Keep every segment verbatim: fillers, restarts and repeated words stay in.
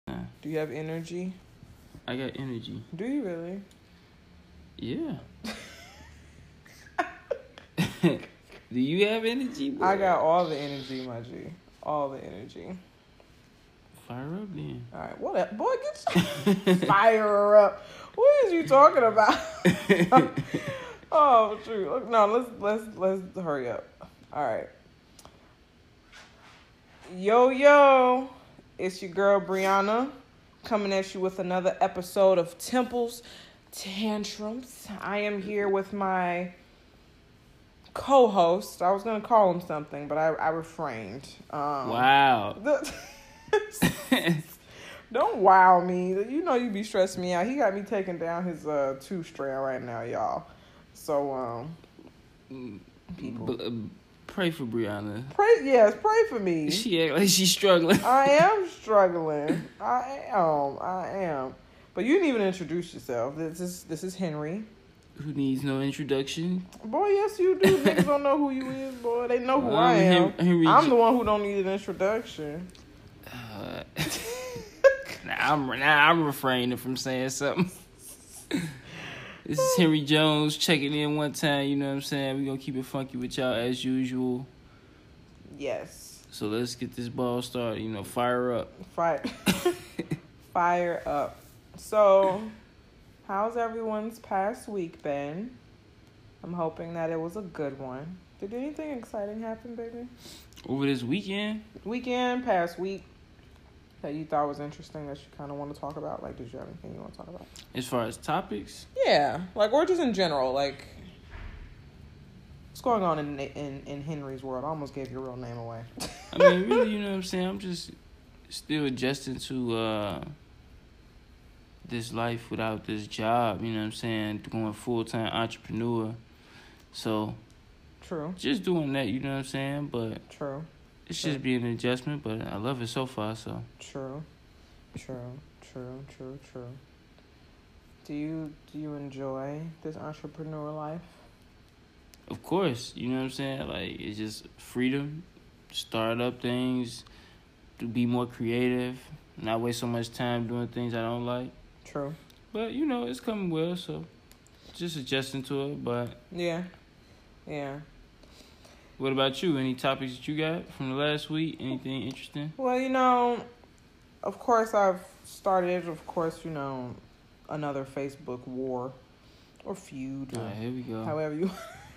Do you have energy? I got energy. Do you really? Yeah. Do you have energy, boy? I got all the energy, my G. All the energy. Fire up then. All right, what up? Boy, get your fire up. What is you talking about? Oh, true. No, let's let's let's hurry up. All right. Yo, yo. It's your girl, Brianna, coming at you with another episode of Temples Tantrums. I am here with my co-host. I was going to call him something, but I, I refrained. Um, wow. The, don't wow me. You know you be stressing me out. He got me taking down his uh, two-strand right now, y'all. So, um, people. B- uh, pray for Brianna. Pray, yes, pray for me. She act like she's struggling. I am struggling. I am. I am. But you didn't even introduce yourself. This is this is Henry. Who needs no introduction? Boy, yes you do. Niggas don't know who you is, boy. They know who Um, I am. Henry, I'm the one who don't need an introduction. Uh, now I'm now I'm refraining from saying something. This is Henry Jones checking in one time. You know what I'm saying? We're gonna keep it funky with y'all as usual. Yes. So let's get this ball started. You know, fire up. Fire. Fire up. So, how's everyone's past week been? I'm hoping that it was a good one. Did anything exciting happen, baby? Over this weekend? Weekend, past week, that you thought was interesting that you kind of want to talk about? Like, did you have anything you want to talk about? As far as topics? Yeah. Like, or just in general. Like, what's going on in in, in Henry's world? I almost gave your real name away. I mean, really, you know what I'm saying? I'm just still adjusting to uh, this life without this job. You know what I'm saying? Going full-time entrepreneur. So, True. just doing that, you know what I'm saying? But True. it's True. just being an adjustment, but I love it so far, so. True. True. True. True. True. Do you do you enjoy this entrepreneur life? Of course, you know what I'm saying? Like, it's just freedom, start up things, to be more creative, not waste so much time doing things I don't like. True. But, you know, it's coming well, so just adjusting to it. But Yeah. Yeah. what about you? Any topics that you got from the last week? Anything interesting? Well, you know, of course I've started, of course, you know, another Facebook war or feud All or right, here we go. however you...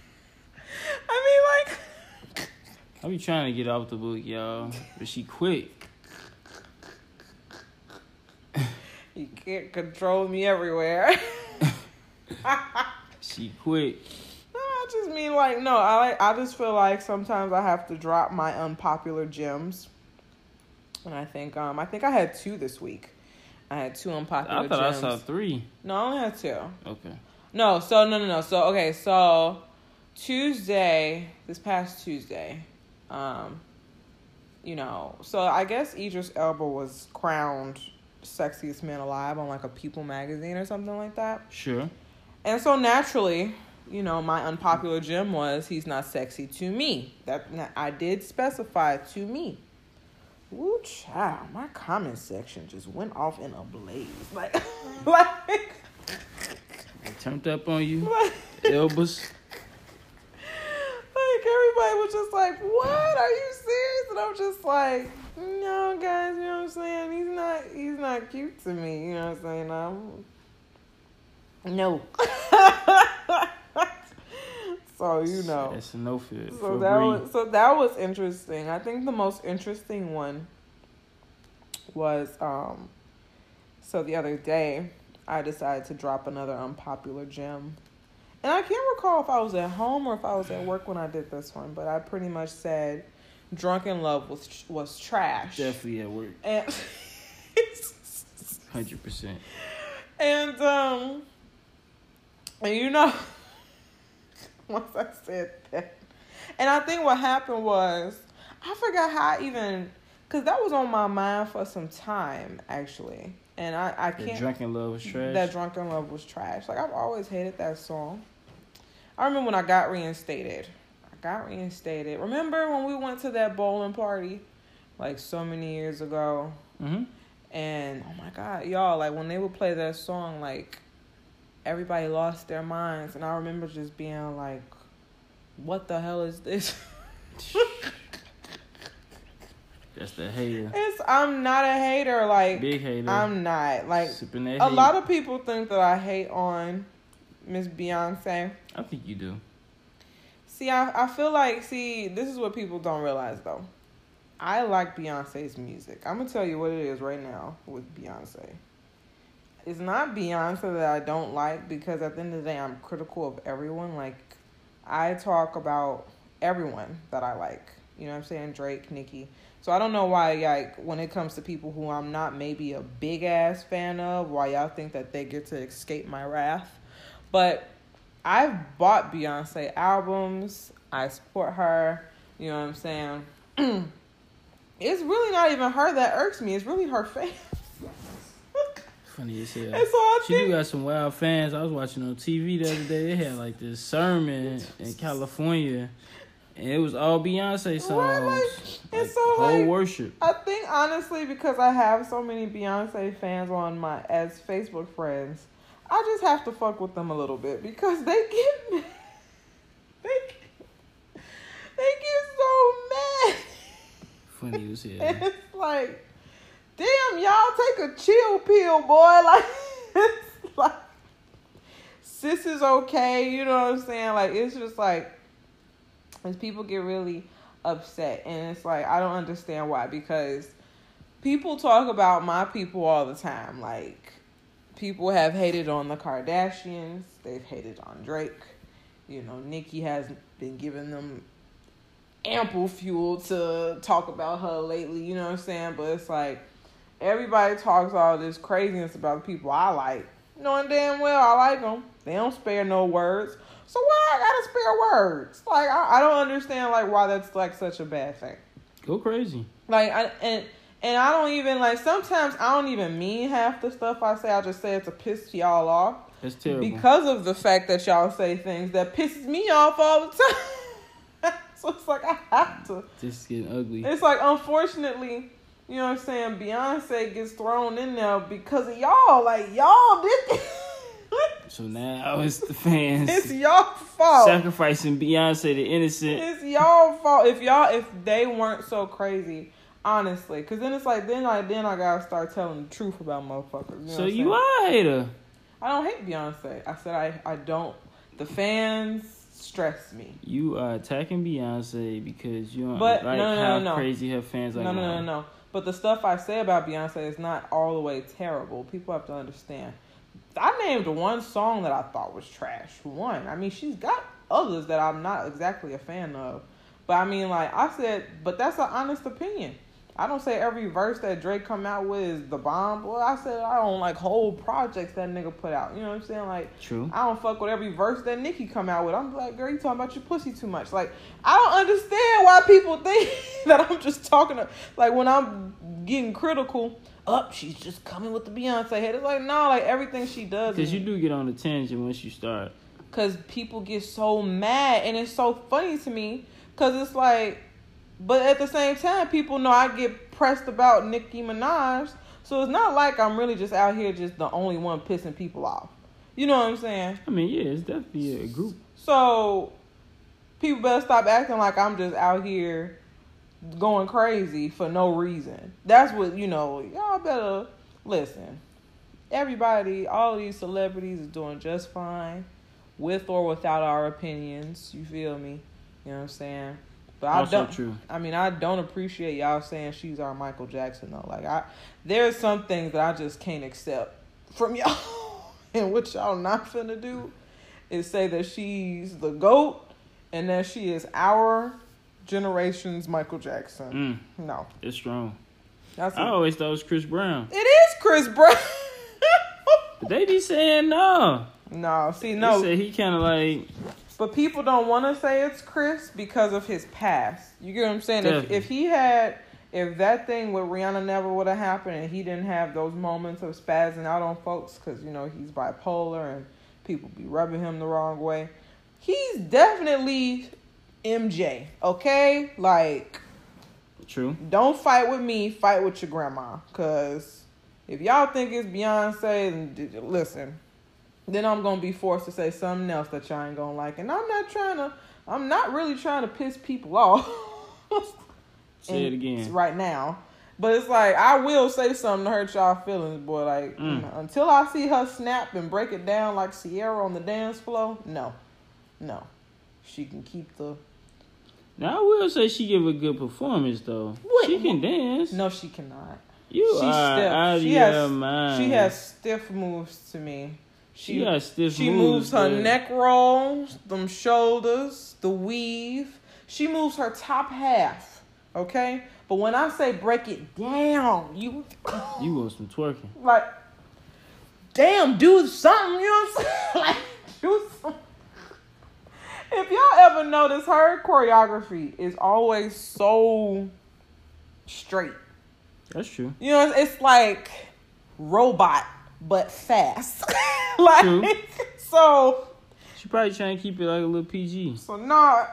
I mean, like... I be trying to get off the book, y'all, but she quick. You can't control me everywhere. She quick. No, I just mean like no. I like. I just feel like sometimes I have to drop my unpopular gems, and I think um I think I had two this week. I had two unpopular I thought gems. I saw three. No, I only had two. Okay. No, so no no no. So okay, so Tuesday, this past Tuesday, um, you know, so I guess Idris Elba was crowned sexiest man alive on like a People magazine or something like that. Sure. And so naturally, you know, my unpopular gem was he's not sexy to me. That I did specify to me. Woo, child, my comment section just went off in a blaze. Like, like, I turned up on you. like, Elbas. like everybody was just like, "What? Are you serious?" And I'm just like, "No, guys, you know what I'm saying? He's not, he's not cute to me. You know what I'm saying? Um, no." So you know, That's a no fit. so that was so that was interesting. I think the most interesting one was um. So the other day, I decided to drop another unpopular gem, and I can't recall if I was at home or if I was at work when I did this one. But I pretty much said, "Drunken Love was was trash." Definitely at work. And Hundred percent. and um, and you know. Once I said that. And I think what happened was, I forgot how I even, because that was on my mind for some time, actually. And I, I can't. That Drunken Love was trash? That Drunken Love was trash. Like, I've always hated that song. I remember when I got reinstated. I got reinstated. Remember when we went to that bowling party, like, so many years ago? Mm-hmm. And oh my God, y'all, like when they would play that song, like everybody lost their minds. And I remember just being like, what the hell is this? That's the hater. It's I'm not a hater. Like big hater. I'm not. Like Sipping that a hate. lot of people think that I hate on Miss Beyonce. I think you do. See, I, I feel like, see, this is what people don't realize, though. I like Beyonce's music. I'm going to tell you what it is right now with Beyonce. It's not Beyonce that I don't like, because at the end of the day, I'm critical of everyone. Like, I talk about everyone that I like. You know what I'm saying? Drake, Nicki. So I don't know why, like, when it comes to people who I'm not maybe a big-ass fan of, why y'all think that they get to escape my wrath. But I've bought Beyonce albums. I support her. You know what I'm saying? It's really not even her that irks me. It's really her fans. Funny as hell. And so I she think, do got some wild fans. I was watching on T V the other day. They had like this sermon in California, and it was all Beyonce songs. Right, like, and like, so, whole like, worship. I think honestly, because I have so many Beyonce fans on my as Facebook friends, I just have to fuck with them a little bit, because they get mad. They get, they get so mad. Funny as hell. And it's like, damn, y'all take a chill pill, boy. Like, it's like, sis is okay. You know what I'm saying? Like, it's just like, as people get really upset. And it's like, I don't understand why. Because people talk about my people all the time. Like, people have hated on the Kardashians. They've hated on Drake. You know, Nicki has been giving them ample fuel to talk about her lately. You know what I'm saying? But it's like, everybody talks all this craziness about the people I like. Knowing damn well I like them. They don't spare no words. So why I gotta spare words? Like, I, I don't understand, like, why that's, like, such a bad thing. Go crazy. Like, I, and... And I don't even, like, sometimes I don't even mean half the stuff I say. I just say it to piss y'all off. That's terrible. Because of the fact that y'all say things that pisses me off all the time. So it's like, I have to. Just getting ugly. It's like, unfortunately, you know what I'm saying, Beyonce gets thrown in there because of y'all. Like, y'all did this. So now it's the fans. It's y'all fault. Sacrificing Beyonce, the innocent. It's y'all fault. If y'all, if they weren't so crazy... Honestly, because then it's like, then I then I gotta start telling the truth about motherfuckers. You know So what you are a hater. I don't hate Beyonce. I said I, I don't. The fans stress me. You are attacking Beyonce because you don't But, like no, no, how no, no. crazy her fans are. No, no, no, no, no. But the stuff I say about Beyonce is not all the way terrible. People have to understand. I named one song that I thought was trash. One. I mean, she's got others that I'm not exactly a fan of. But I mean, like I said, but that's an honest opinion. I don't say every verse that Drake come out with is the bomb. Well, I said I don't like whole projects that nigga put out. You know what I'm saying? Like, true. I don't fuck with every verse that Nicki come out with. I'm like, girl, you talking about your pussy too much. Like, I don't understand why people think that I'm just talking to, like, when I'm getting critical, up, oh, she's just coming with the Beyonce head. It's like, no, like, everything she does. Because you do get on a tangent once you start. Because people get so mad, and it's so funny to me, because it's like, but at the same time, people know I get pressed about Nicki Minaj. So it's not like I'm really just out here just the only one pissing people off. You know what I'm saying? I mean, yeah, it's definitely a group. So people better stop acting like I'm just out here going crazy for no reason. That's what, you know, y'all better listen. Everybody, all these celebrities is doing just fine with or without our opinions. You feel me? You know what I'm saying? But I also don't. True. I mean, I don't appreciate y'all saying she's our Michael Jackson though. Like, I, there's some things that I just can't accept from y'all, and what y'all not finna do is say that she's the GOAT and that she is our generation's Michael Jackson. Mm, no, it's strong. That's I always thought it was Chris Brown. It is Chris Brown. But they be saying no. No, see, no. They say he kind of like. But people don't want to say it's Chris because of his past. You get what I'm saying? If, if he had, if that thing with Rihanna never would have happened and he didn't have those moments of spazzing out on folks because, you know, he's bipolar and people be rubbing him the wrong way, he's definitely M J, okay? Like, true. Don't fight with me, fight with your grandma, because If y'all think it's Beyonce, then listen. Then I'm gonna be forced to say something else that y'all ain't gonna like, and I'm not trying to. I'm not really trying to piss people off. Say it again. Right now. But it's like, I will say something to hurt y'all feelings, boy. Like, Mm. you know, until I see her snap and break it down like Sierra on the dance floor, no. No. She can keep the... Now, I will say she give a good performance, though. What? She can dance. No, she cannot. You She's are stiff. out of She your has, mind. She has stiff moves to me. She, she has stiff she moves. She moves her but... neck rolls, them shoulders, the weave. She moves her top half, okay? But when I say break it down, you... You want some twerking. Like, damn, do something, you know what I'm saying? Like, do something. If y'all ever notice, her choreography is always so straight. That's true. You know, it's like robot, but fast. Like, true. So... She probably trying to keep it like a little P G. So, nah...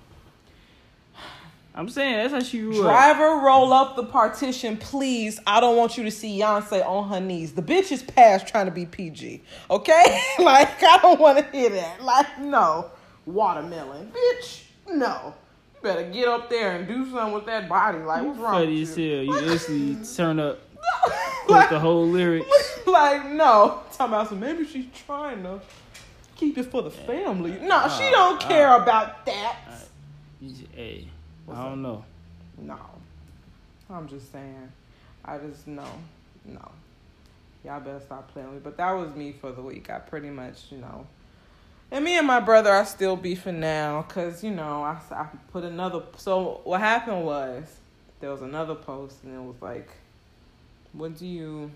I'm saying that's how she grew Driver, up. roll up the partition, please. I don't want you to see Beyonce on her knees. The bitch is past trying to be P G. Okay? Like, I don't want to hear that. Like, no. Watermelon. Bitch, no. You better get up there and do something with that body. Like, what's wrong Funny with as you? hell. You instantly turn up like, the whole lyrics. Like, no. Talking about some, maybe she's trying to keep it for the family. No, uh, she don't care uh, about that. Uh, hey. I don't know. No. I'm just saying. I just, no. No. Y'all better stop playing with me. But that was me for the week. I pretty much, you know. And me and my brother are still beefing now. Because, you know, I, I put another. So what happened was, there was another post. And it was like, what do you.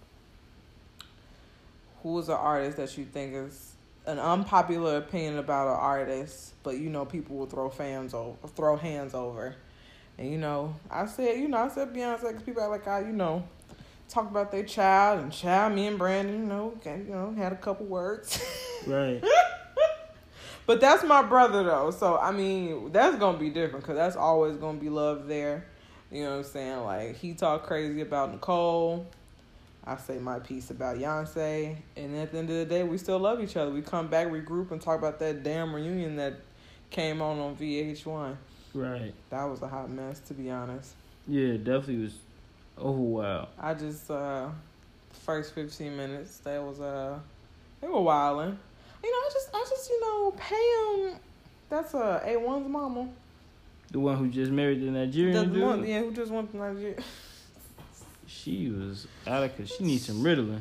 Who is an artist that you think is an unpopular opinion about an artist, but you know people will throw fans over, throw hands over, and you know I said, you know I said Beyonce because people are like I, you know, talk about their child and child. Me and Brandon, you know, you know, had a couple words, right? But that's my brother though, so I mean that's gonna be different because that's always gonna be love there. You know what I'm saying? Like he talked crazy about Nicole. I say my piece about Beyonce, and at the end of the day, we still love each other. We come back, regroup, and talk about that damn reunion that came on on V H one. Right. That was a hot mess, to be honest. Yeah, it definitely was over wild. I just, uh, first fifteen minutes, that was, uh, they were wilding. You know, I just, I just, you know, Pam, that's uh, A one's mama. The one who just married the Nigerian the dude? One, yeah, who just went to Nigeria. She was out of cause she needs some Ritalin.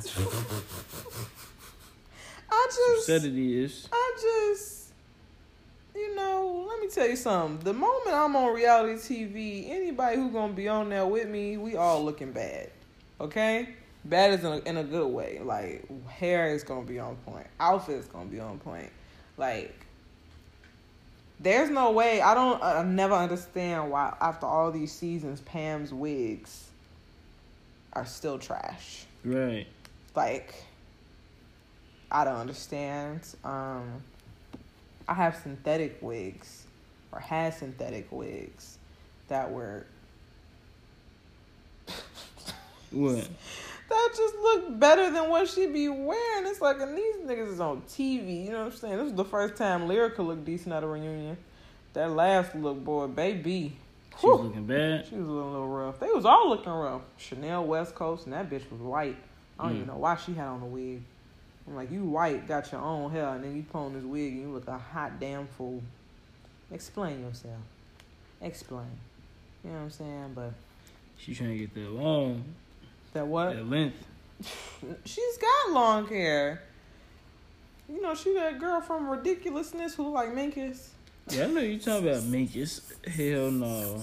I just said it is. I just you know, let me tell you something. The moment I'm on reality T V, anybody who's gonna be on there with me, we all looking bad. Okay? Bad is in a, in a good way. Like hair is gonna be on point. Outfit is gonna be on point. Like there's no way. I don't. I never understand why after all these seasons, Pam's wigs are still trash. Right. Like, I don't understand. Um, I have synthetic wigs, or had synthetic wigs, that were... What? That just look better than what she be wearing. It's like, and these niggas is on T V, you know what I'm saying? This is the first time Lyrica looked decent at a reunion. That last look, boy, baby. She was looking bad. She was a little, little rough. They was all looking rough. Chanel West Coast, and that bitch was white. I don't mm. even know why she had on a wig. I'm like, you white, got your own hair, and then you put on this wig, and you look a hot damn fool. Explain yourself. Explain. You know what I'm saying? But she trying to get that long. That what? That length. She's got long hair. You know, she that girl from Ridiculousness who look like Minkus. Yeah, I know you talking about Minkus. Hell no.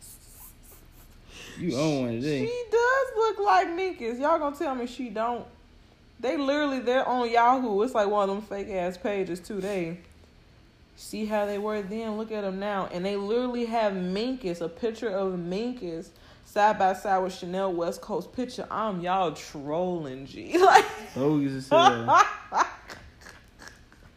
You own one today. She does look like Minkus. Y'all gonna tell me she don't? They literally, they're on Yahoo. It's like one of them fake ass pages too. They see how they were then. Look at them now, and they literally have Minkus, a picture of Minkus, side by side with Chanel West Coast picture. I'm y'all trolling, G. Like, bogus as hell.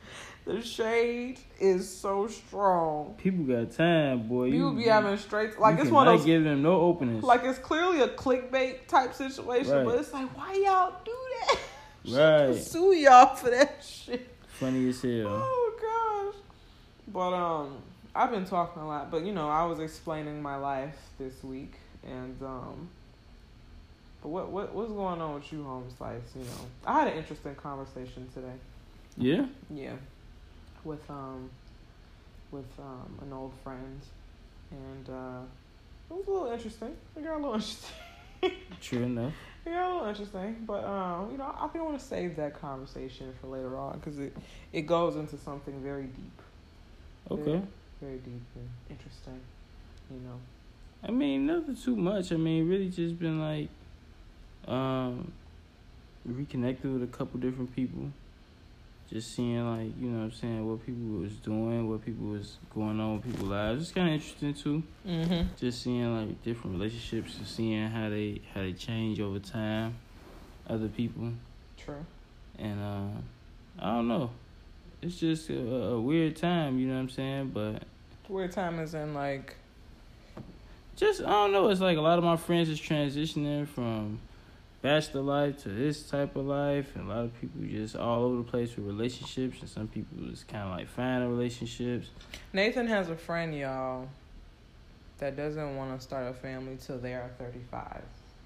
The shade is so strong. People got time, boy. People you, be having straight like you it's one of those. Give them no openings. Like it's clearly a clickbait type situation, right. but it's like, why y'all do that? Right. Sue y'all for that shit. Funny as hell. Oh gosh. But um, I've been talking a lot, but you know, I was explaining my life this week, and um. But what what what's going on with you, Home Slice? You know, I had an interesting conversation today. Yeah. Yeah. With um, with um, an old friend, and uh, it was a little interesting. It got a little interesting. True enough. It got a little interesting, but um, you know, I think I want to save that conversation for later on because it it goes into something very deep. Okay. Very, very deep and interesting. You know. I mean, nothing too much. I mean, really just been like. Um, reconnected with a couple different people. Just seeing, like, you know what I'm saying, what people was doing, what people was going on with people's lives. It's kind of interesting, too. Mm-hmm. Just seeing, like, different relationships and seeing how they how they change over time. Other people. True. And, uh, I don't know. It's just a, a weird time, you know what I'm saying? But... Weird time is in, like... Just, I don't know. It's like a lot of my friends is transitioning from... bachelor life to this type of life, and a lot of people just all over the place with relationships, and some people just kind of like finding relationships. Nathan has a friend, y'all, that doesn't want to start a family till they are thirty-five.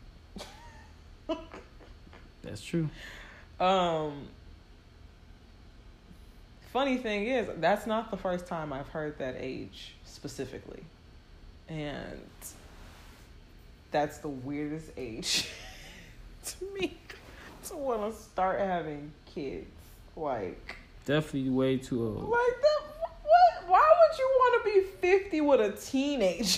That's true. Um. Funny thing is, that's not the first time I've heard that age specifically, and that's the weirdest age. To me, to want to start having kids, like definitely way too old. Like that, what? Why would you want to be fifty with a teenager?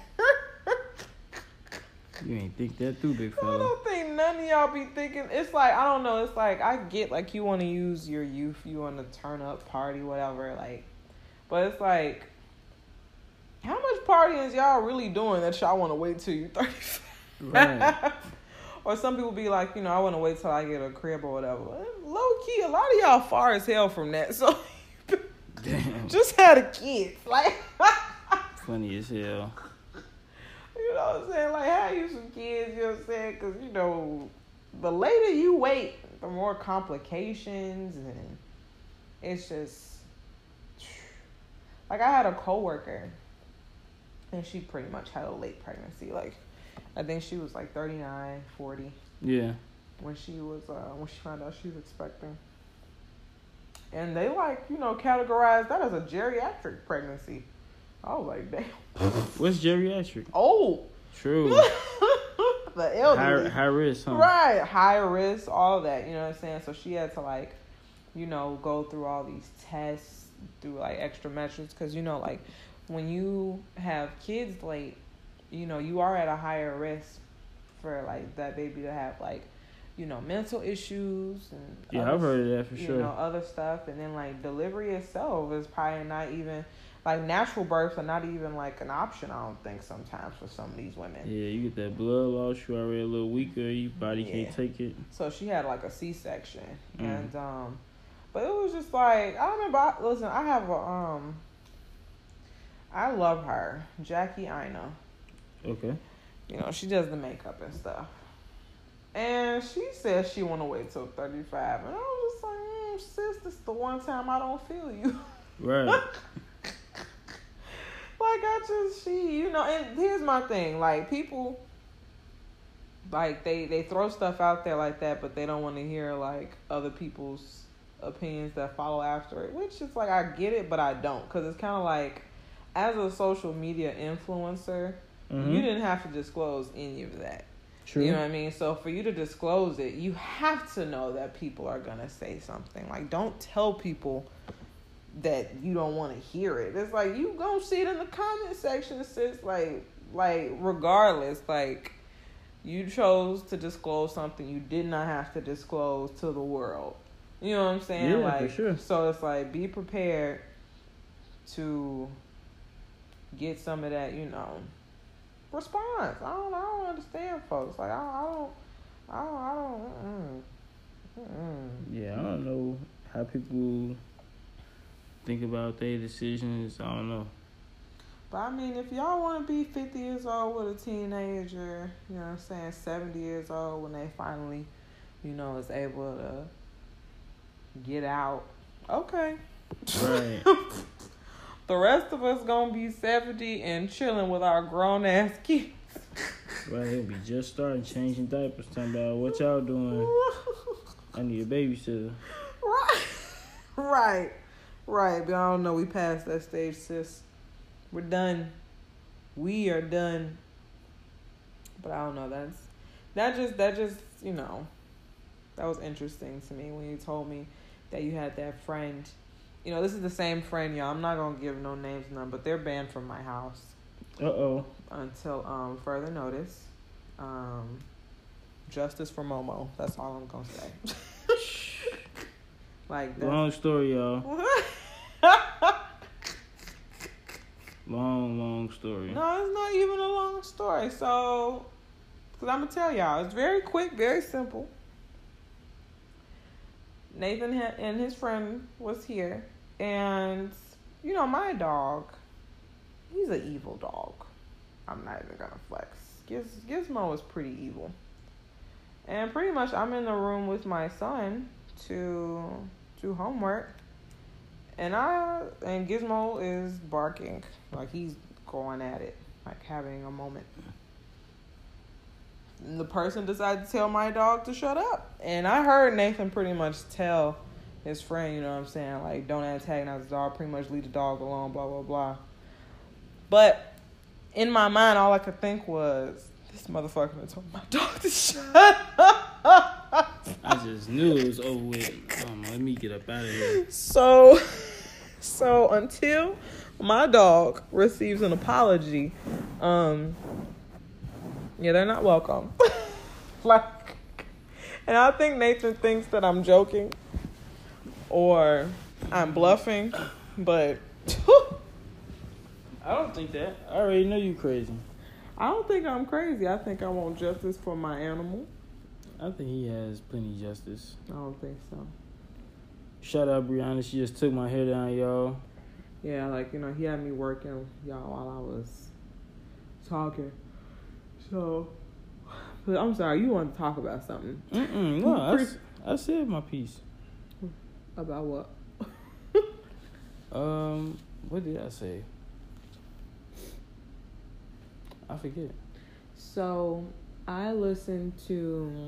You ain't think that through, big fella. I don't think none of y'all be thinking. It's like I don't know. It's like I get like you want to use your youth, you want to turn up, party, whatever. Like, but it's like, how much partying is y'all really doing that y'all want to wait till you're thirty-five? Right. Or some people be like, you know, I want to wait till I get a crib or whatever. Low key, a lot of y'all far as hell from that. So, damn. Just had a kid. Like, funny as hell. You know what I'm saying? Like, have you some kids, you know what I'm saying? Because, you know, the later you wait, the more complications. And it's just, like, I had a coworker, and she pretty much had a late pregnancy. Like, I think she was like thirty-nine, forty. Yeah. When she was, uh, when she found out she was expecting. And they like, you know, categorized that as a geriatric pregnancy. I was like, damn. What's geriatric? Oh. True. The elderly. High, high risk, huh? Right. High risk, all that, you know what I'm saying? So she had to like, you know, go through all these tests, through like extra measures. Because, you know, like when you have kids late, you know, you are at a higher risk for, like, that baby to have, like, you know, mental issues. And yeah, other, I've heard of that for you sure. You know, other stuff. And then, like, delivery itself is probably not even, like, natural births are not even, like, an option, I don't think, sometimes for some of these women. Yeah, you get that blood loss, you already a little weaker, your body yeah. can't take it. So she had, like, a C-section. Mm. And, um, but it was just, like, I remember, I, listen, I have a, um, I love her, Jackie Aina. Okay. You know, she does the makeup and stuff. And she said she want to wait till thirty-five. And I was just like, mm, sis, this is the one time I don't feel you. Right. Like, I just, she, you know, and here's my thing. Like, people, like, they, they throw stuff out there like that, but they don't want to hear, like, other people's opinions that follow after it. Which is like, I get it, but I don't. Because it's kind of like, as a social media influencer, mm-hmm. you didn't have to disclose any of that. True. You know what I mean? So for you to disclose it, you have to know that people are going to say something. Like, don't tell people that you don't want to hear it. It's like, you going to see it in the comment section, sis. Like, like, regardless, like, you chose to disclose something you did not have to disclose to the world. You know what I'm saying? Yeah, like, for sure. So it's like, be prepared to get some of that, you know, response. I don't, I don't understand, folks. Like, I, I don't, I don't, I don't. Mm-mm. Mm-mm. Yeah, I don't know how people think about their decisions. I don't know. But I mean, if y'all want to be fifty years old with a teenager, you know what I'm saying, seventy years old when they finally, you know, is able to get out, okay. Right. The rest of us gonna be seventy and chilling with our grown ass kids. Right, he'll be just starting changing diapers, talking about what y'all doing. I need a babysitter. Right. Right. Right. But I don't know, we passed that stage, sis. We're done. We are done. But I don't know, that's that just that just, you know, that was interesting to me when you told me that you had that friend. You know, this is the same friend, y'all. I'm not gonna give no names or none, but they're banned from my house. Uh oh. Until um further notice. Um Justice for Momo. That's all I'm gonna say. Like that. Long story, y'all. long, long story. No, it's not even a long story. So, because I'm gonna tell y'all, it's very quick, very simple. Nathan and his friend was here, and you know my dog, he's an evil dog. I'm not even gonna flex. Giz, Gizmo is pretty evil, and pretty much I'm in the room with my son to do homework, and I and Gizmo is barking like he's going at it, like having a moment. And the person decided to tell my dog to shut up. And I heard Nathan pretty much tell his friend, you know what I'm saying, like, don't antagonize the dog, pretty much leave the dog alone, blah, blah, blah. But in my mind, all I could think was, this motherfucker done told my dog to shut up. I just knew it was over with. Um, let me get up out of here. So, so until my dog receives an apology, um... yeah, they're not welcome. Like, and I think Nathan thinks that I'm joking or I'm bluffing, but I don't think that. I already know you crazy. I don't think I'm crazy. I think I want justice for my animal. I think he has plenty of justice. I don't think so. Shout out Brianna. She just took my hair down, y'all. Yeah, like, you know, he had me working, y'all, while I was talking. So, but I'm sorry, you want to talk about something. Mm-mm, no, I, I said my piece. About what? um, what did I say? I forget. So, I listened to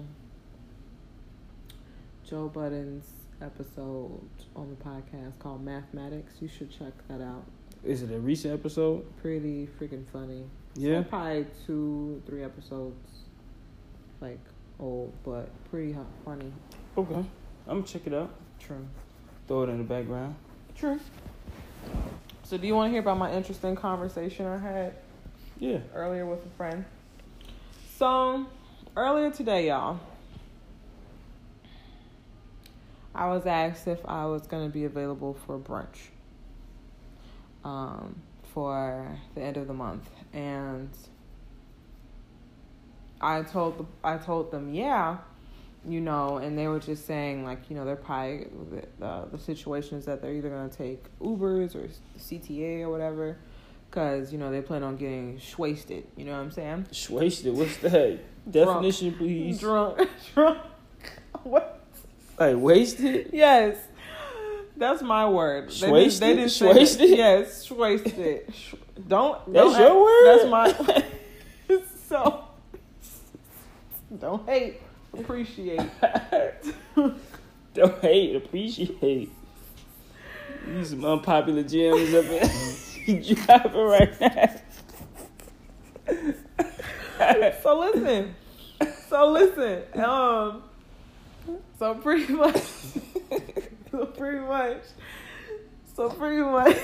Joe Budden's episode on the podcast called Mathematics. You should check that out. Is it a recent episode? Pretty freaking funny. Yeah. So probably two, three episodes, like, old, but pretty hot, funny. Okay. I'm going to check it out. True. Throw it in the background. True. So do you want to hear about my interesting conversation I had? Yeah. Earlier with a friend. So, earlier today, y'all, I was asked if I was going to be available for brunch um, for the end of the month. And I told the, I told them, yeah, you know, and they were just saying, like, you know, they're probably, the, uh, the situation is that they're either going to take Ubers or C T A or whatever, because, you know, they plan on getting shwasted, you know what I'm saying? Shwasted? What's that? Definition, Drunk. please. Drunk. Drunk. What? Like, wasted? Yes. That's my word. Shwasted? They didn't, they Shwasted? didn't say that. Yes, shwasted. Sh- don't. That's don't your act, word? That's my. So, don't hate. Appreciate. Don't hate. Appreciate. These some unpopular gems up in dropping right now. So listen. So listen. Um. So pretty much. So pretty much. So pretty much.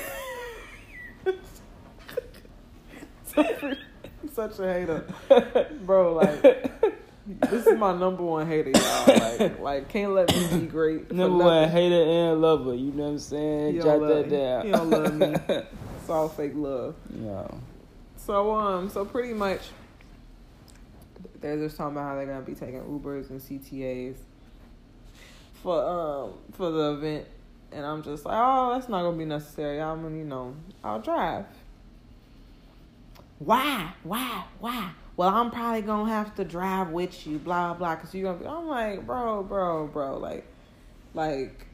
So pretty, I'm such a hater, bro. Like, this is my number one hater, y'all. Like, like can't let me be great. Number one hater and lover. You know what I'm saying? He Jot don't that love me. down. He don't love me. It's all fake love. No. So um, so pretty much, they're just talking about how they're gonna be taking Ubers and C T As for um for the event, And I'm just like, oh, that's not going to be necessary. I'm going to, you know, I'll drive. Why? Why? Why? Well, I'm probably going to have to drive with you, blah, blah, because you're going to be, I'm like, bro, bro, bro, like, like,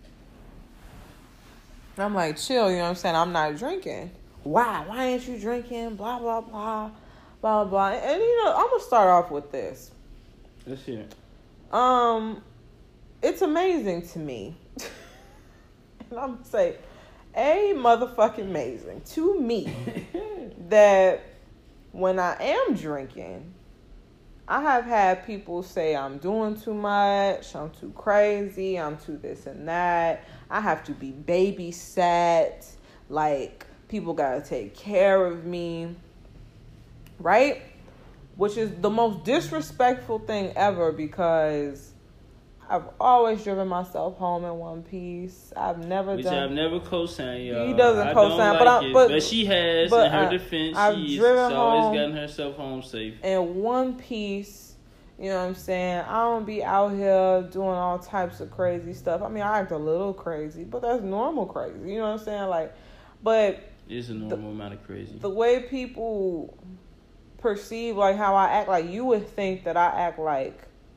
I'm like, chill, you know what I'm saying? I'm not drinking. Why? Why ain't you drinking? Blah, blah, blah, blah, blah. And, you know, I'm going to start off with this. Let's hear it. Um, it's amazing to me. And I'm going to say, A, motherfucking amazing to me that when I am drinking, I have had people say I'm doing too much, I'm too crazy, I'm too this and that. I have to be babysat. Like, people gotta take care of me. Right? Which is the most disrespectful thing ever, because I've always driven myself home in one piece. I've never Which done. I've never co-signed, y'all. He doesn't I co-sign, don't but like I- it. but- but she has. but In her I- defense, I've she's driven always home gotten herself home safe. in one piece. You know what I'm saying? I don't be out here doing all types of crazy stuff. I mean, I act a little crazy, but that's normal crazy. You know what I'm saying? Like, but It's a normal amount of crazy. the way people perceive, like, how I act, like, you would think that I act like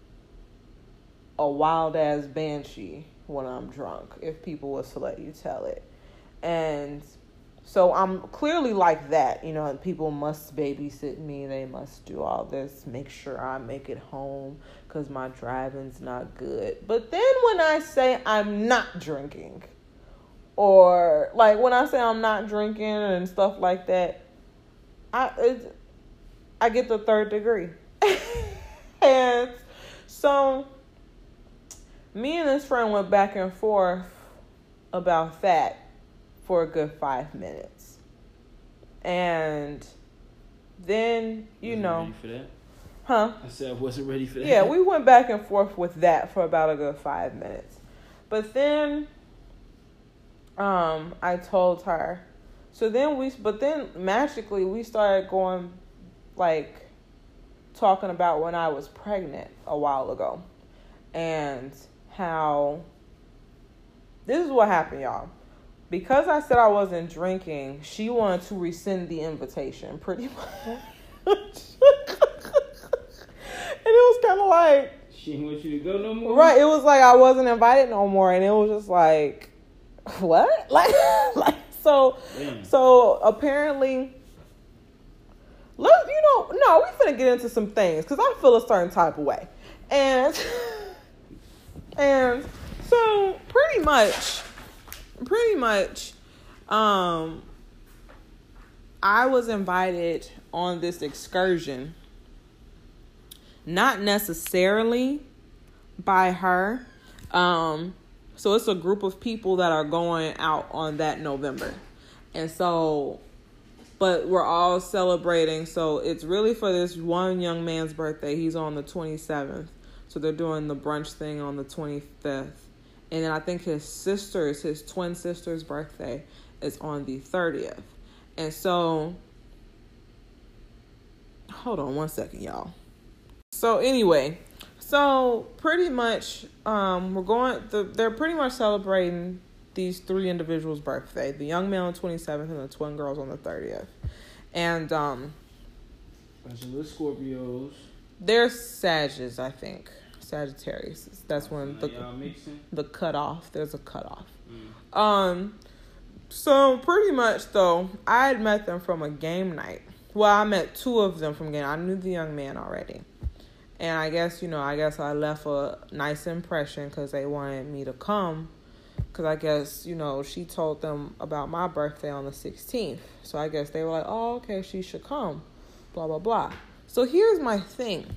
a wild ass banshee when I'm drunk, if people was to let you tell it. And so I'm clearly like that, you know, and people must babysit me. They must do all this, make sure I make it home because my driving's not good. But then when I say I'm not drinking, or like when I say I'm not drinking and stuff like that, I it, I get the third degree. And so me and this friend went back and forth about that for a good five minutes. And then, you wasn't know. Ready for that? Huh? I said I wasn't ready for that. Yeah, we went back and forth with that for about a good five minutes. But then um, I told her. So then we, but then magically we started going, like, talking about when I was pregnant a while ago. And how, this is what happened, y'all. Because I said I wasn't drinking, she wanted to rescind the invitation, pretty much. And it was kind of like, She didn't want you to go no more? right, it was like I wasn't invited no more, and it was just like, what? Like, like so, Damn. so apparently, let you know, no, we finna get into some things, because I feel a certain type of way. And, and so, pretty much, pretty much, um, I was invited on this excursion, not necessarily by her. Um, so it's a group of people that are going out on that November. And so, but we're all celebrating. So it's really for this one young man's birthday. He's on the twenty-seventh. So they're doing the brunch thing on the twenty-fifth. And then I think his sister's, his twin sister's birthday is on the thirtieth. And so, hold on one second, y'all. So anyway, so pretty much, um, we're going, the, they're pretty much celebrating these three individuals' birthday. The young man on the twenty-seventh and the twin girls on the thirtieth. And, um, Bunch of little Scorpios. they're Sagittarius, I think. Sagittarius. That's when the, Y'all mixing? the cutoff, there's a cutoff. Mm. Um, so pretty much though, I had met them from a game night. Well, I met two of them from game. I knew the young man already. And I guess, you know, I guess I left a nice impression because they wanted me to come. Because I guess, you know, she told them about my birthday on the sixteenth. So I guess they were like, oh, okay, she should come. Blah, blah, blah. So here's my thing.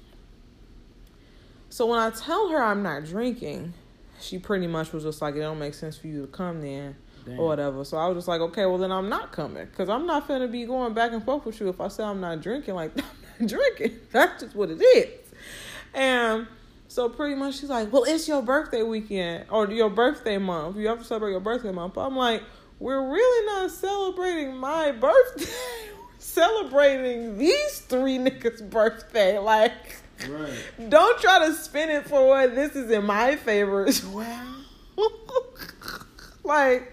So when I tell her I'm not drinking, she pretty much was just like, it don't make sense for you to come then. Damn. Or whatever. So I was just like, okay, well then I'm not coming. Because I'm not finna be going back and forth with you if I say I'm not drinking. Like, I'm not drinking. That's just what it is. And so pretty much she's like, well, it's your birthday weekend. Or your birthday month. You have to celebrate your birthday month. But I'm like, we're really not celebrating my birthday. We're celebrating these three niggas' birthday. Like, Right. don't try to spin it for what this is in my favor as well. Like,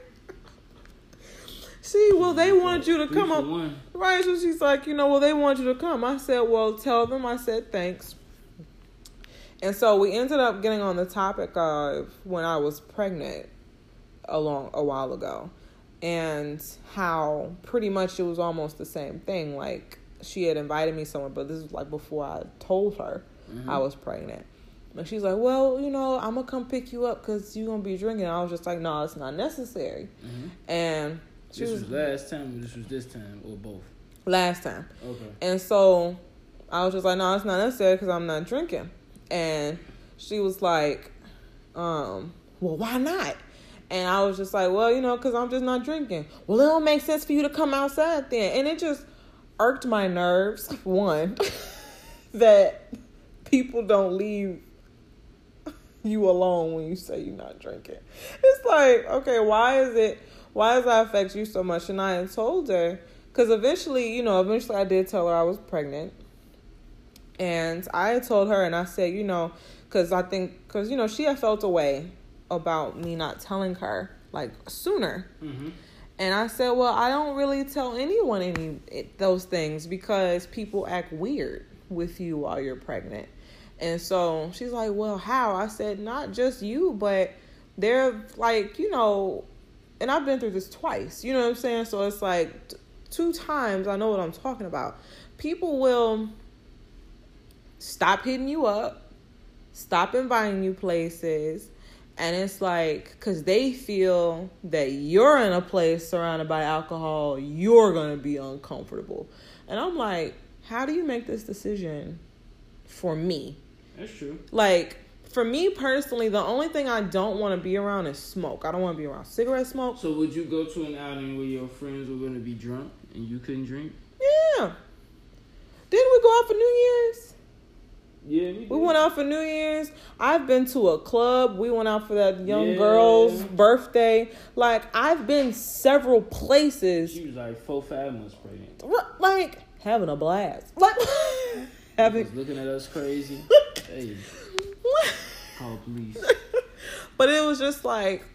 see, well, they want you to Three come for up. one. Right, so she's like, you know, well, they want you to come. I said, well, tell them. I said, thanks. And so we ended up getting on the topic of when I was pregnant a long a while ago, and how pretty much it was almost the same thing. Like, she had invited me somewhere, but this was like before I told her mm-hmm. I was pregnant. And she's like, well, you know, I'm going to come pick you up because you're going to be drinking. And I was just like, no, it's not necessary. Mm-hmm. And she this was, was last time or this was this time or both? Last time. Okay. And so I was just like, no, it's not necessary because I'm not drinking. And she was like, um, well, why not? And I was just like, well, you know, because I'm just not drinking. Well, it don't make sense for you to come outside then. And it just irked my nerves, one, that people don't leave you alone when you say you're not drinking. It's like, okay, why is it, why does that affect you so much? And I had told her, because eventually, you know, eventually I did tell her I was pregnant. And I had told her, and I said, you know, because I think, because, you know, she had felt a way about me not telling her, like, sooner. Mm-hmm. And I said, well, I don't really tell anyone any those things because people act weird with you while you're pregnant. And so she's like, well, how? I said, not just you, but they're like, you know, and I've been through this twice, you know what I'm saying? So it's like t- two times I know what I'm talking about. People will stop hitting you up, stop inviting you places. And it's like, because they feel that you're in a place surrounded by alcohol, you're going to be uncomfortable. And I'm like, how do you make this decision for me? That's true. Like, for me personally, the only thing I don't want to be around is smoke. I don't want to be around cigarette smoke. So would you go to an outing where your friends were going to be drunk and you couldn't drink? Yeah. Didn't we go out for New Year's? Yeah, we, we went out for New Year's. I've been to a club. We went out for that young yeah. girl's birthday. Like, I've been several places. She was like four, five months pregnant. Like, having a blast. Like, having... was looking at us crazy. Hey, call police. But it was just like...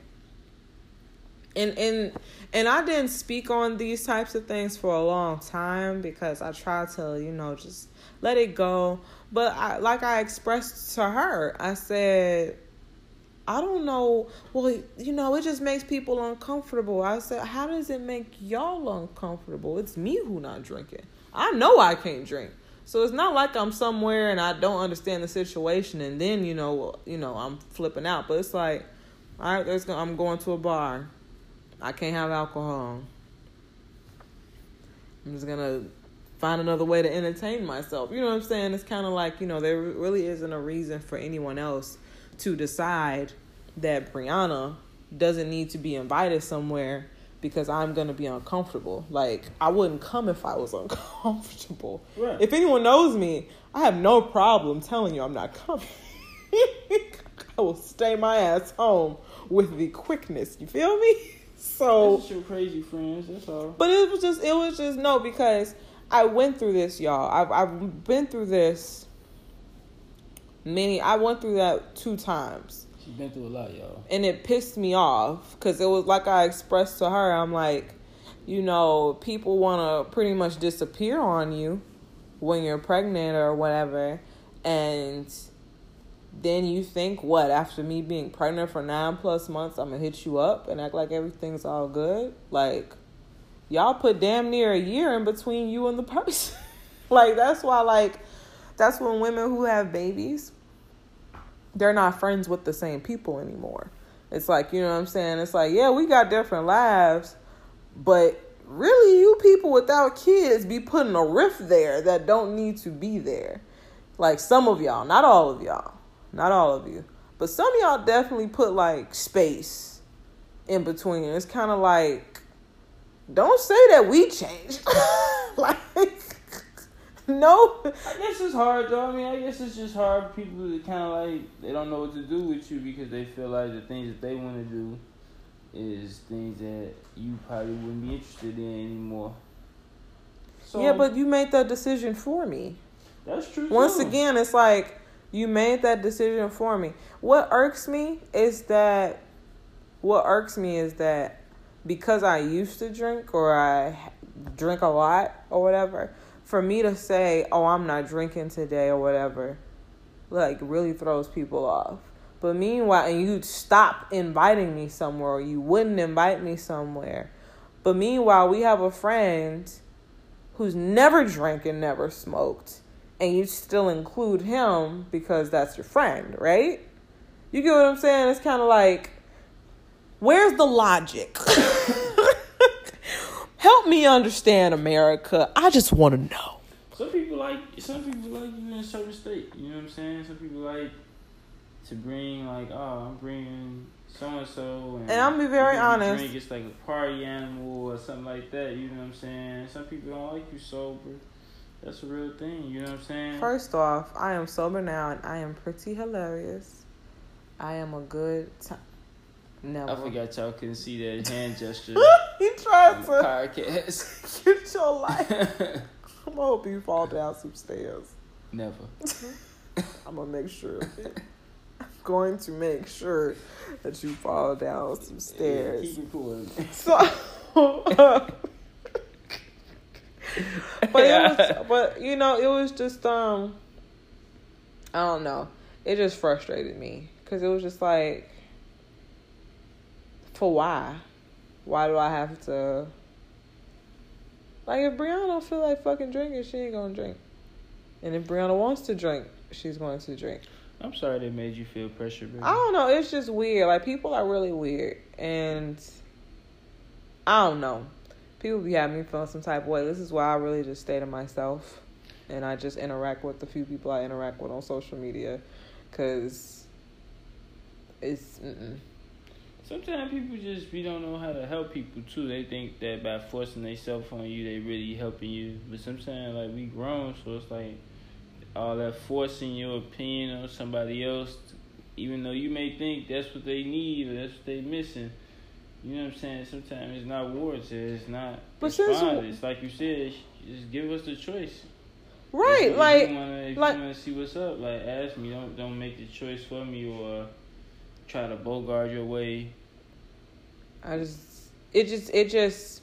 And, and, and I didn't speak on these types of things for a long time because I tried to, you know, just let it go. But I, like I expressed to her, I said, I don't know. Well, you know, it just makes people uncomfortable. I said, how does it make y'all uncomfortable? It's me who not drinking. I know I can't drink. So it's not like I'm somewhere and I don't understand the situation. And then, you know, you know, I'm flipping out. But it's like, all right, there's, I'm going to a bar. I can't have alcohol. I'm just going to find another way to entertain myself. You know what I'm saying? It's kind of like, you know, there really isn't a reason for anyone else to decide that Brianna doesn't need to be invited somewhere because I'm going to be uncomfortable. Like, I wouldn't come if I was uncomfortable. Right. If anyone knows me, I have no problem telling you I'm not coming. I will stay my ass home with the quickness. You feel me? So. That's your crazy friends. That's all. But it was just, it was just, no, because I went through this, y'all. I've I've been through this many. I went through that two times. She's been through a lot, y'all. And it pissed me off because it was like I expressed to her. I'm like, you know, people want to pretty much disappear on you when you're pregnant or whatever, and then you think, what? After me being pregnant for nine plus months, I'm gonna hit you up and act like everything's all good, like. Y'all put damn near a year in between you and the person. Like, that's why, like, that's when women who have babies, they're not friends with the same people anymore. It's like, you know what I'm saying? It's like, yeah, we got different lives, but really, you people without kids be putting a rift there that don't need to be there. Like, some of y'all, not all of y'all, not all of you, but some of y'all definitely put, like, space in between. It's kind of like, don't say that we changed. Like, no. I guess it's hard, though. I mean, I guess it's just hard for people to kind of like, they don't know what to do with you because they feel like the things that they want to do is things that you probably wouldn't be interested in anymore. So, yeah, but you made that decision for me. That's true. Once too. again, it's like, you made that decision for me. What irks me is that what irks me is that because I used to drink or I drink a lot or whatever, for me to say, oh, I'm not drinking today or whatever, like, really throws people off. But meanwhile, and you'd stop inviting me somewhere, or you wouldn't invite me somewhere. But meanwhile, we have a friend who's never drank and never smoked, and you still include him because that's your friend, right? You get what I'm saying? It's kind of like, where's the logic? Help me understand, America. I just want to know. Some people like some people like you in a certain state. You know what I'm saying? Some people like to bring like, oh, I'm bringing so and so, and I'm gonna be very honest. Drink, it's like a party animal or something like that. You know what I'm saying? Some people don't like you sober. That's a real thing. You know what I'm saying? First off, I am sober now, and I am pretty hilarious. I am a good time. Never. I forgot y'all couldn't see that hand gesture. He tried to podcast. get your life. I'm gonna hope you fall down some stairs. Never. I'm gonna make sure of it. I'm going to make sure that you fall down some stairs. Yeah, keep recording. So, uh, but it was, but you know, it was just um, I don't know. It just frustrated me because it was just like, for why? Why do I have to? Like, if Brianna don't feel like fucking drinking, she ain't gonna drink. And if Brianna wants to drink, she's going to drink. I'm sorry they made you feel pressure, baby. I don't know. It's just weird. Like, people are really weird. And I don't know. People be having me feeling some type of way. This is why I really just stay to myself. And I just interact with the few people I interact with on social media. Because it's... Mm-mm. Sometimes people just we don't know how to help people too. They think that by forcing themselves on you, they really helping you. But sometimes, like, we grown, so it's like all that forcing your opinion on somebody else, even though you may think that's what they need or that's what they missing. You know what I'm saying? Sometimes it's not warranted. It's not. But responded. It's like you said. Just give us the choice. Right, if, like, if you wanna, if like, you want to see what's up, like, ask me. Don't don't make the choice for me or try to bogart your way. I just, it just, it just,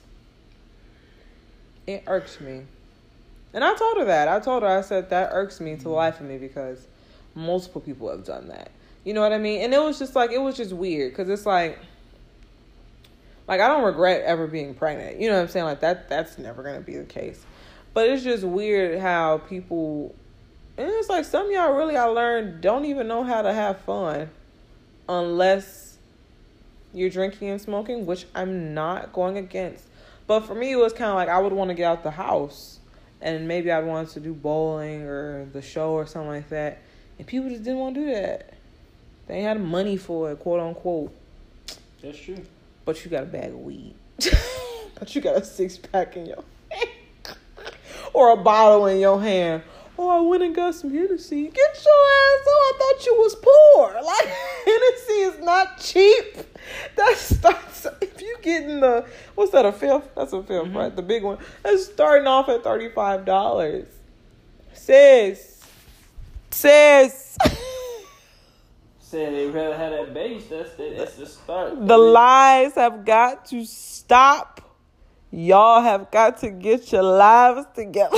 it irks me. And I told her that. I told her, I said, that irks me to the life of me because multiple people have done that. You know what I mean? And it was just like, it was just weird because it's like, like, I don't regret ever being pregnant. You know what I'm saying? Like, that, that's never going to be the case. But it's just weird how people, and it's like some of y'all really, I learned, don't even know how to have fun unless you're drinking and smoking, which I'm not going against. But for me, it was kind of like I would want to get out the house and maybe I'd want to do bowling or the show or something like that. And people just didn't want to do that. They ain't had money for it, quote unquote. That's true. But you got a bag of weed. But you got a six pack in your hand. Or a bottle in your hand. Oh, I went and got some Hennessy. Get your ass on. I thought you was poor. Like, Hennessy is not cheap. That starts, if you getting the, what's that, a fifth? That's a fifth, mm-hmm. Right? The big one. That's starting off at thirty-five dollars. Sis. Sis. Said they rather have that base. That's the, that's the start. The lies have got to stop. Y'all have got to get your lives together.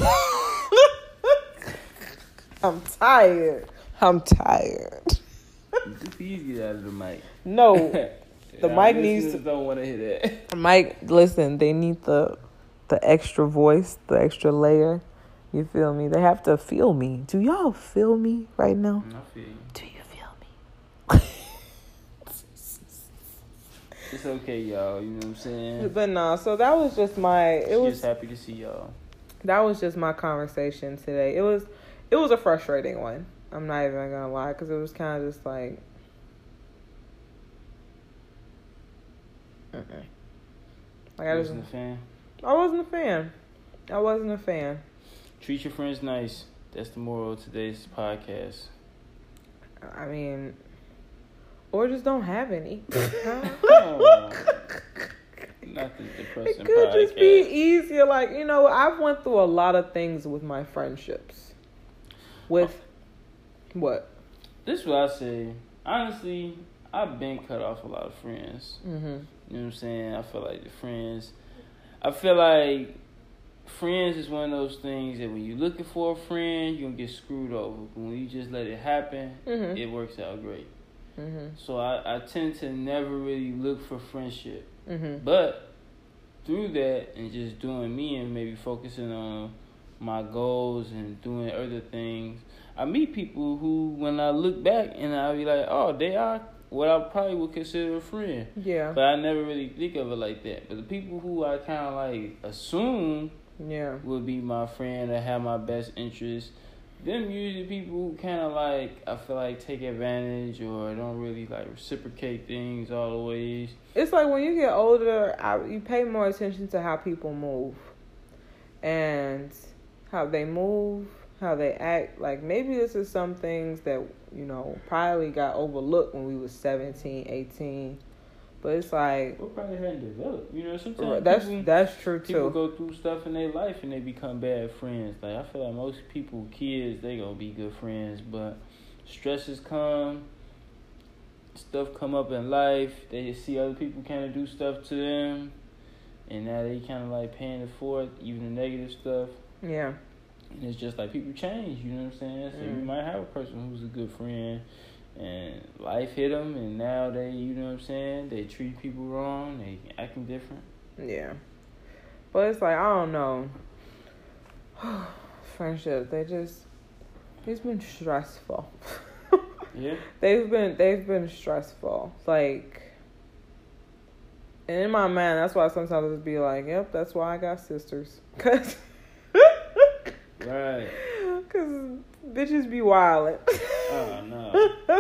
I'm tired. I'm tired. Please get out of the mic. No. The Our mic needs to... don't want to hear that. Mic, listen, they need the the extra voice, the extra layer. You feel me? They have to feel me. Do y'all feel me right now? I feel you. Do you feel me? It's okay, y'all. You know what I'm saying? But no, so that was just my... It She's was just happy to see y'all. That was just my conversation today. It was... It was a frustrating one. I'm not even gonna lie, because it was kind of just like, uh-uh. like I wasn't just, a fan. I wasn't a fan. I wasn't a fan. Treat your friends nice. That's the moral of today's podcast. I mean, or just don't have any. Oh, not the depressing It could podcast. just be easier. Like, you know, I've went through a lot of things with my friendships. With oh. What? This is what I say. Honestly, I've been cut off a lot of friends. Mm-hmm. You know what I'm saying? I feel like the friends, I feel like friends is one of those things that when you're looking for a friend, you're going to get screwed over. But when you just let it happen, Mm-hmm. it works out great. Mm-hmm. So I, I tend to never really look for friendship. Mm-hmm. But through that and just doing me and maybe focusing on my goals and doing other things, I meet people who, when I look back and I'll be like, oh, they are what I probably would consider a friend. Yeah. But I never really think of it like that. But the people who I kind of like assume Yeah. would be my friend or have my best interest, them usually people who kind of like, I feel like take advantage or don't really like reciprocate things all the ways. It's like when you get older, I, you pay more attention to how people move and how they move, how they act. Like maybe this is some things that, you know, probably got overlooked when we was seventeen, eighteen. But it's like, We probably hadn't developed. You know, sometimes that's people, that's true people too. go through stuff in their life and they become bad friends. Like I feel like most people, kids, they gonna be good friends, but stresses come, stuff come up in life. They see other people kind of do stuff to them, and now they kind of like paying it forward, even the negative stuff. Yeah. And it's just like people change. You know what I'm saying? So Mm. you might have a person who's a good friend, and life hit them, and now they, you know what I'm saying? They treat people wrong. They acting different. Yeah. But it's like, I don't know. Friendships, they just, it's been stressful. Yeah. They've been they've been stressful. Like, and in my mind, that's why sometimes I just be like, yep, that's why I got sisters. Cause, Right. Cause bitches be wildin'. Oh no.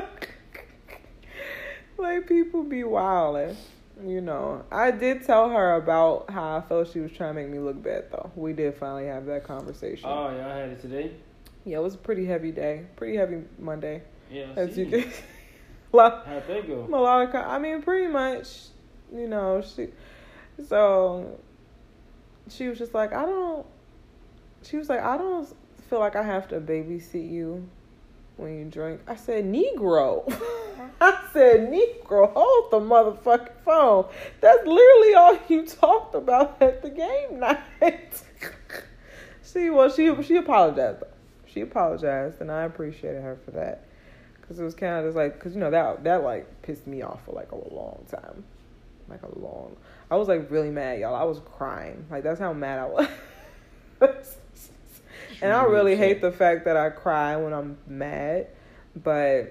Like people be wildin'. You know, I did tell her about how I felt she was trying to make me look bad, though. We did finally have that conversation. Oh, y'all had it today? Yeah, it was a pretty heavy day. Pretty heavy Monday. Yeah, I As see. you can. Well, How'd they go? a lot of, co- I mean, pretty much, you know, she, so, she was just like, I don't, she was like, I don't feel like I have to babysit you when you drink. I said, Negro. I said, Negro, hold the motherfucking phone. That's literally all you talked about at the game night. See, well, she, she apologized, though. She apologized, and I appreciated her for that. Because it was kind of just like, because, you know, that, that, like, pissed me off for, like, a long time. Like, a long... I was, like, really mad, y'all. I was crying. Like, that's how mad I was. And I really hate the fact that I cry when I'm mad. But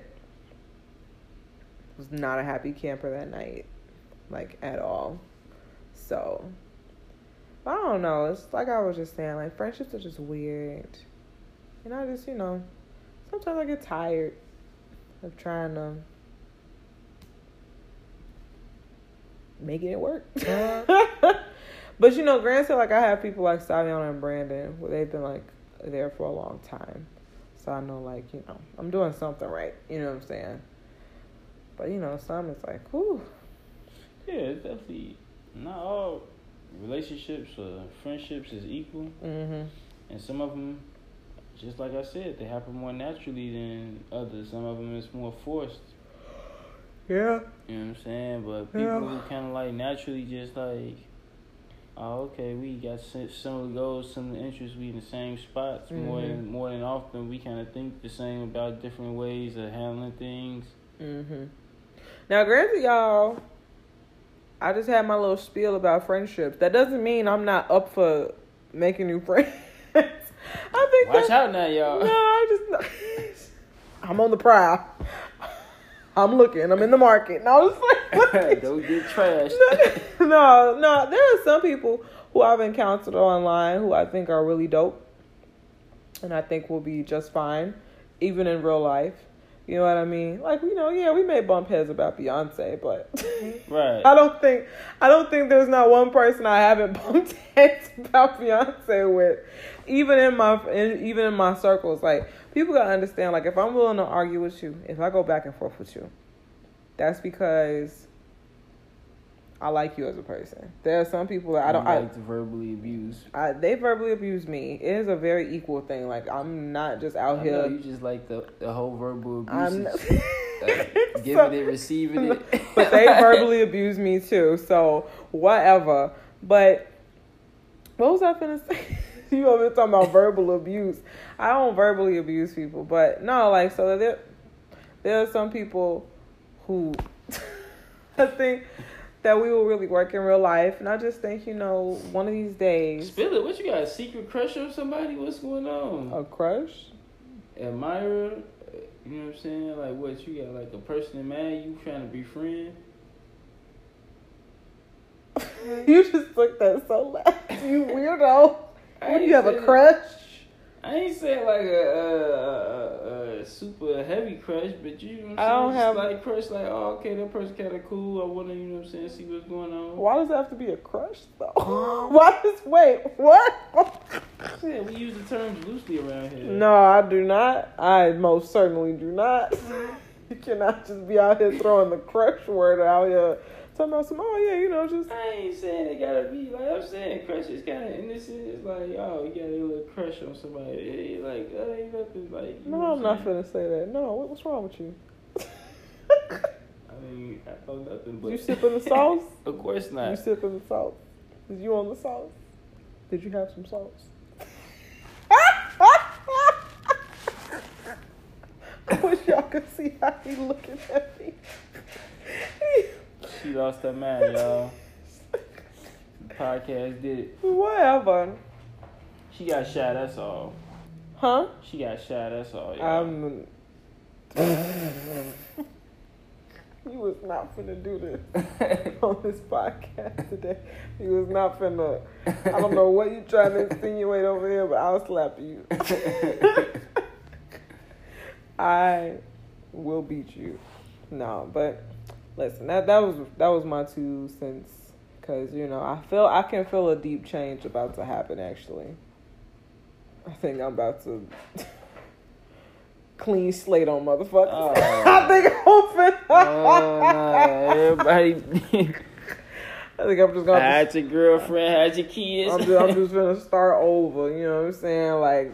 was not a happy camper that night. Like, at all. So... I don't know. It's like I was just saying, like, friendships are just weird. And I just, you know, sometimes I get tired of trying to making it work. But, you know, granted, like, I have people like Saviana and Brandon where they've been, like, there for a long time. So I know, like, you know, I'm doing something right. You know what I'm saying? But, you know, some it's like, whew. Yeah, it's definitely not all relationships or friendships is equal. Mm-hmm. And some of them, just like I said, they happen more naturally than others. Some of them is more forced. Yeah. You know what I'm saying? But people Yeah. who kind of like naturally just like, oh, okay, we got si- similar goals, similar interests, we in the same spots. Mm-hmm. More than more than often, we kind of think the same about different ways of handling things. Mm-hmm. Now, granted, y'all, I just had my little spiel about friendships. That doesn't mean I'm not up for making new friends. I think Watch that, out now, y'all. No, I just I'm on the prowl. I'm looking. I'm in the market. No, it's like, Don't get trashed. no, no. There are some people who I've encountered online who I think are really dope, and I think will be just fine, even in real life. You know what I mean? Like, you know, yeah, we may bump heads about Beyonce, but Right. I don't think I don't think there's not one person I haven't bumped heads about Beyonce with, even in my in, even in my circles. Like, people gotta understand. Like, if I'm willing to argue with you, if I go back and forth with you, that's because I like you as a person. There are some people that I don't You I, like to verbally abuse. I, they verbally abuse me. It is a very equal thing. Like, I'm not just out I here. know you just like the, the whole verbal abuse. I'm Uh, giving So- it, receiving it. But they verbally abuse me too, so whatever. But what was I finna say? You over talking about verbal abuse. I don't verbally abuse people, but no, like, so there, there are some people who I think that we will really work in real life, and I just think, you know, one of these days. Spill it. What you got? A secret crush on somebody? What's going on? A crush? Admirer? You know what I'm saying? Like, what, you got like a person in mind you trying to befriend? You just took that so loud. You weirdo. I What, ain't you have a saying- crush? I ain't saying like a, a, a, a super heavy crush, but you know what I'm saying? I don't Just have- like crush, like, oh, okay, that person kind of cool. I want to, you know what I'm saying, see what's going on. Why does it have to be a crush, though? Why does, wait, what? Yeah, we use the terms loosely around here. No, I do not. I most certainly do not. You cannot just be out here throwing the crush word out here. Talking about some, oh, yeah, you know, just... I ain't saying it gotta be like I'm saying. Crush is kind of innocent. It's like, oh, you got a little crush on somebody. It ain't like that ain't nothing like. You know No, I'm what not finna say that. No, what, what's wrong with you? I mean, I thought nothing but. You sipping the sauce? Of course not. You sipping the sauce? Is you on the sauce? Did you have some sauce? I wish y'all could see how he looking at me. She lost her mind, y'all. The podcast did it. Whatever. She got shot. That's all. Huh? She got shot. That's all. Y'all. Um. You was not finna do this on this podcast today. You was not finna. I don't know what you trying to insinuate over here, but I'll slap you. I will beat you. No, but listen, that that was that was my two cents, because you know I feel I can feel a deep change about to happen. Actually, I think I'm about to clean slate on motherfuckers. Oh. I think I'm finna. Oh, no. Everybody. I think I'm just gonna. Had your girlfriend, had your kids. I'm just, I'm just gonna start over. You know what I'm saying? Like,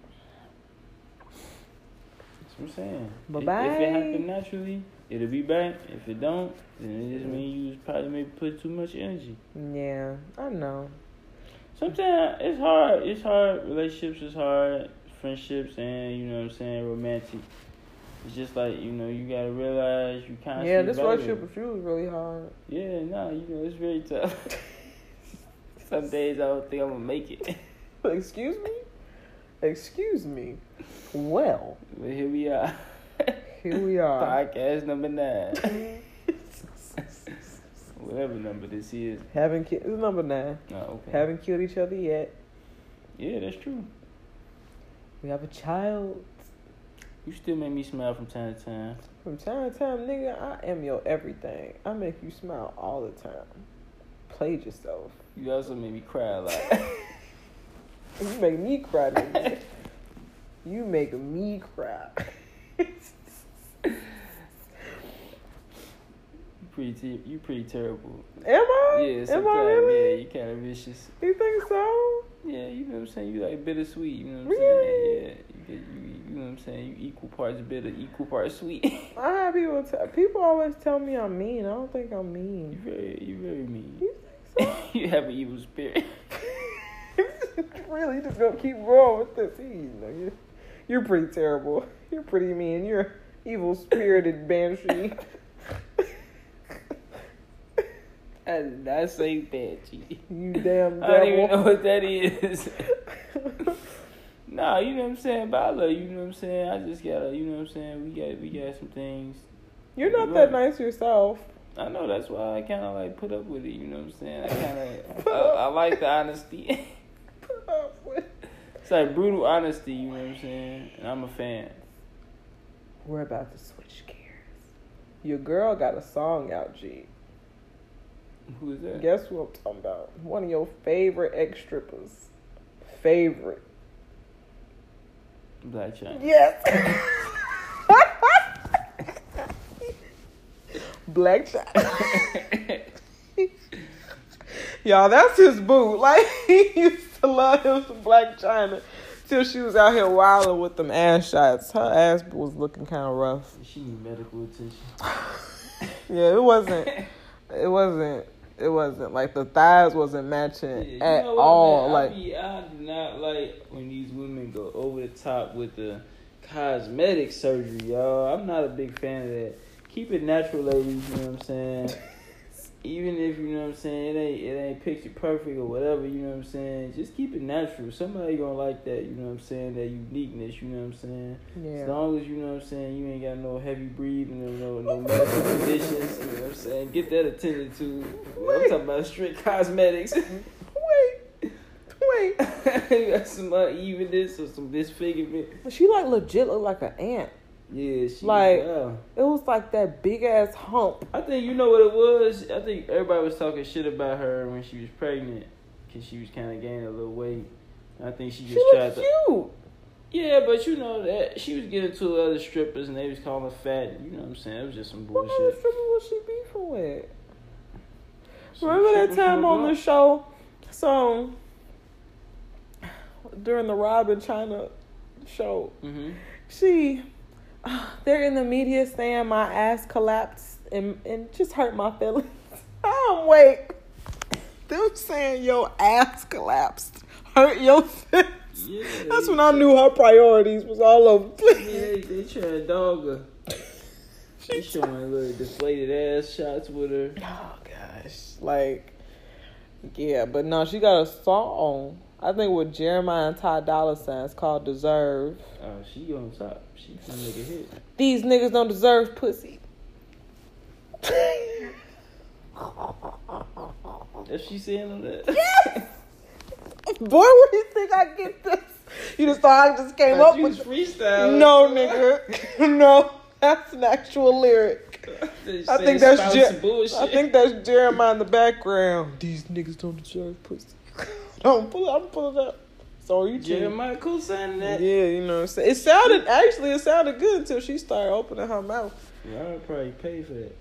That's what I'm saying. Bye-bye. If, if it happen naturally, it'll be back. If it don't, then it just means you was probably maybe put too much energy. yeah, I know. Sometimes it's hard. It's hard. Relationships is hard. Friendships and, you know what I'm saying, romantic. It's just like, you know, you gotta realize you kind of. Yeah, this relationship with you was really hard. Yeah, no, you know, it's very tough. Some days I don't think I'm gonna make it. Excuse me? Excuse me. Well, But here we are. here we are. Podcast number nine. Whatever number this is. Haven't killed. This is number nine. Oh, okay. Haven't killed each other yet. Yeah, that's true. We have a child. You still make me smile from time to time. From time to time, nigga, I am your everything. I make you smile all the time. Played yourself. You also make me cry a lot. You make me cry, nigga. You make me cry. pretty te- you pretty terrible. Am I? Yeah, Am I sometimes, really? yeah, you kind of vicious. You think so? Yeah, you know what I'm saying? You like bittersweet, you know what I'm Really? saying? Yeah, you, get, you, you know what I'm saying? You equal parts bitter, equal parts sweet. I have people tell people always tell me I'm mean. I don't think I'm You mean. very, you very mean. You think so? You have an evil spirit. Really, you just gonna keep rolling with this? You know, you're, you're pretty terrible. You're pretty mean. You're evil spirited banshee. I did not say that, G. You damn devil. I don't even know what that is. Nah, you know what I'm saying? But I love you, you know what I'm saying? I just gotta, you know what I'm saying? We got, we got some things. You're not that nice yourself. I know, that's why I kind of like put up with it, you know what I'm saying? I kind of, I, I like the honesty. It's like brutal honesty, you know what I'm saying? And I'm a fan. We're about to switch gears. Your girl got a song out, G. Who is that? Guess who I'm talking about? One of your favorite ex-strippers. Favorite. Black China. Yes. Black China. Y'all, that's his boo. Like, he used to love him some Black China Till she was out here wilding with them ass shots. Her ass was looking kind of rough. She need medical attention. Yeah, it wasn't. It wasn't. It wasn't like the thighs wasn't matching Yeah, at know what, all. man? Like I, be, I do not like when these women go over the top with the cosmetic surgery, y'all. I'm not a big fan of that. Keep it natural, ladies. You know what I'm saying? Even if, you know what I'm saying, it ain't it ain't picture perfect or whatever, you know what I'm saying, just keep it natural. Somebody gonna like that, you know what I'm saying, that uniqueness, you know what I'm saying. yeah. As long as, you know what I'm saying, you ain't got no heavy breathing or no, no medical conditions, you know what I'm saying, get that attended to. I'm talking about strict cosmetics. Wait, wait. You got some unevenness or some disfigurement. She like legit looked like an ant. Yeah, she Like, wow. It was like that big ass hump. I think you know what it was. I think everybody was talking shit about her when she was pregnant, cause she was kind of gaining a little weight. I think she just She tried was to. cute. Yeah, but you know that she was getting to other strippers and they was calling her fat. You know what I'm saying? It was just some What bullshit. kind of stripper was she beefing with? Some Remember that strippers time from on the abroad? show? So during the Robin China show, Mhm. she. They're in the media saying my ass collapsed and, and just hurt my feelings. I'm wait. Them saying your ass collapsed hurt your feelings. Yeah, That's they- when I knew her priorities was all over. Yeah, they, they trying to dog her. They showing little deflated ass shots with her. Oh gosh, like yeah, but no, she got a song. I think with Jeremiah and Ty Dolla Sign. It's called "Deserve." Oh, she on top. She trying to make a hit. These niggas don't deserve pussy. If she saying on that. Yes. Boy, where do you think I get this? You just thought I just came up you with freestyle. No, nigga. No, that's an actual lyric. I think that's Jer- I think that's Jeremiah in the background. These niggas don't deserve pussy. Don't pull it. I'm pull it up. So you Jeremiah Cole saying that. Yeah, you know what I'm saying. It sounded actually it sounded good until she started opening her mouth. Yeah, I would probably pay for that.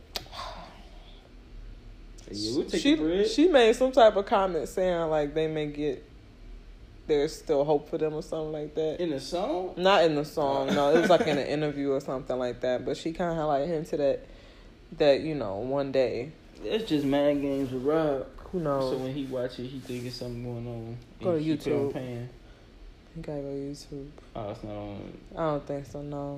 Yeah, we'll take She the bread. she made some type of comment saying like they may get there's still hope for them or something like that. In the song? Not in the song, no. It was like in an interview or something like that. But she kind of like hinted at that, you know, one day. That's just mind games with Rob. Who knows? So when he watch it, he think it's something going on. Go to and keep it on YouTube. pan. You gotta go to YouTube. Oh, it's not on. I don't think so, no.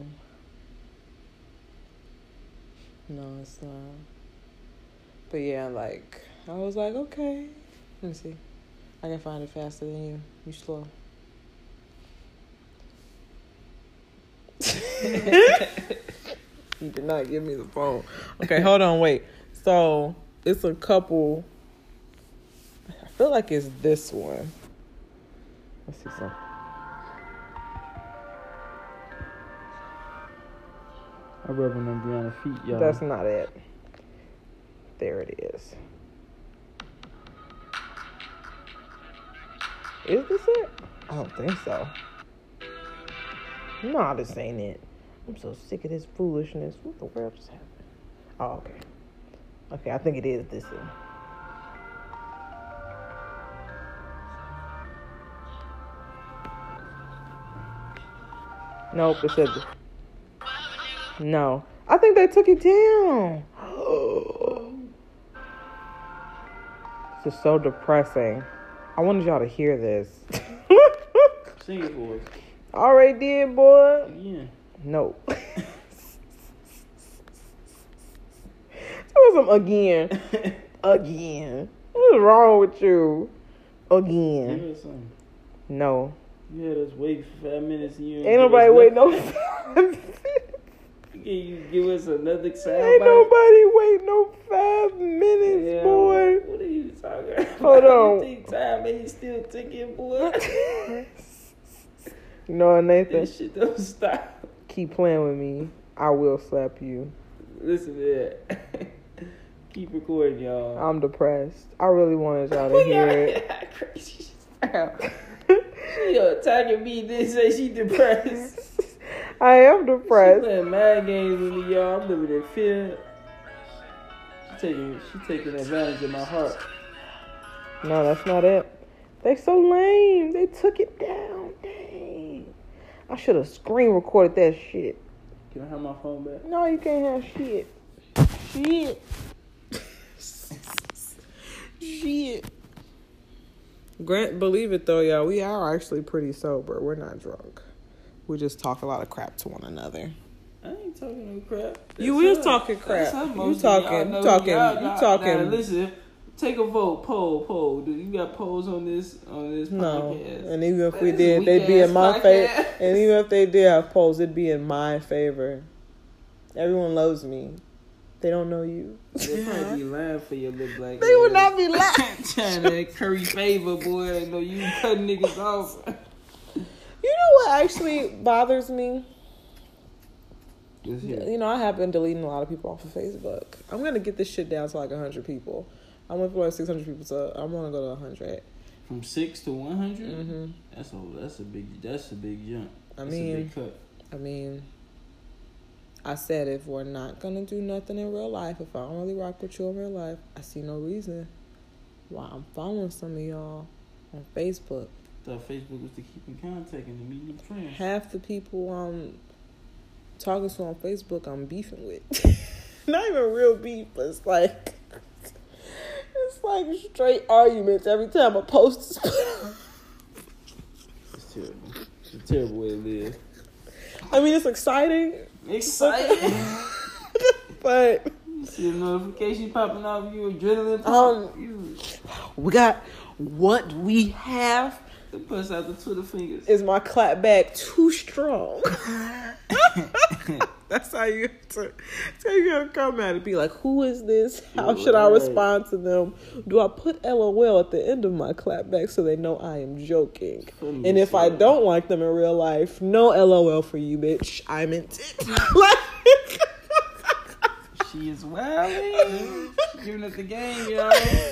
No, it's not. But yeah, like, I was like, okay. Let me see. I can find it faster than you. You slow. You did not give me the phone. Okay, hold on, wait. So, it's a couple. I feel like it's this one. Let's see some. I rubbing them Brianna feet, y'all. That's not it. There it is. Is this it? I don't think so. No, this ain't it. I'm so sick of this foolishness. What the world just happened? Oh, okay. Okay, I think it is this one. Nope, it said. No, I think they took it down. This is so depressing. I wanted y'all to hear this. Sing it for us. Already did, boy. Yeah. No. Tell some again. Again. What is wrong with you? Give Again. us something. No. You had us wait for five minutes and you Ain't nobody wait no five minutes. Can you give us another sound Ain't bite? nobody wait no five minutes, Yeah, boy. What are you talking about? Hold on. You take time and you still ticking, boy. You know what, Nathan? This shit don't stop. Keep playing with me. I will slap you. Listen to that. Keep recording, y'all. I'm depressed. I really wanted y'all to hear it. Crazy shit. She attacking me, then say she depressed. I am She depressed. playing mad games with me, y'all. I'm living in fear. She taking, she taking advantage of my heart. No, that's not it. They so lame. They took it down. Dang. I should have screen recorded that shit. Can I have my phone back? No, you can't have shit. Shit. Shit. Grant, believe it though, y'all, we are actually pretty sober. We're not drunk. We just talk a lot of crap to one another. I ain't talking no crap. That's You is her. talking crap. You You talking, you talking, you talking. Now, listen, take a vote, poll, poll. Do you got polls on this on this No, podcast? and even if That we is did, a they'd be weak-ass in my podcast. favor. And even if they did have polls, it'd be in my favor. Everyone loves me. They don't know you. They probably be lying for your little black. They would ass. not be lying. Trying to curry favor, boy. I know you cutting niggas off. You know what actually bothers me? Let's hear it. You know, I have been deleting a lot of people off of Facebook. I'm gonna get this shit down to like one hundred people. I went from like six hundred people to I want to go to one hundred. From six to one hundred. Mm-hmm. That's a that's a big that's a big jump. I That's mean, a big cut. I mean, I said if we're not gonna do nothing in real life, if I don't really rock with you in real life, I see no reason why I'm following some of y'all on Facebook. I thought Facebook was to keep in contact and to meet new friends. Half the people I'm talking to on Facebook, I'm beefing with. Not even real beef, but it's like it's like straight arguments every time I post this. It's terrible. It's a terrible way to live. I mean, it's exciting, Excited. but You see a notification popping off, you adrenaline Um, pop. You we got what we have. it puts out the Twitter fingers. Is my clap back too strong? That's how you have to, that's how you gotta come at it. Be like, who is this? How should I Right. respond to them? Do I put LOL at the end of my clap back so they know I am joking? Funny And if I shit. don't like them in real life, no LOL for you, bitch. I meant it. Like, She is wilding. She giving us the game, y'all.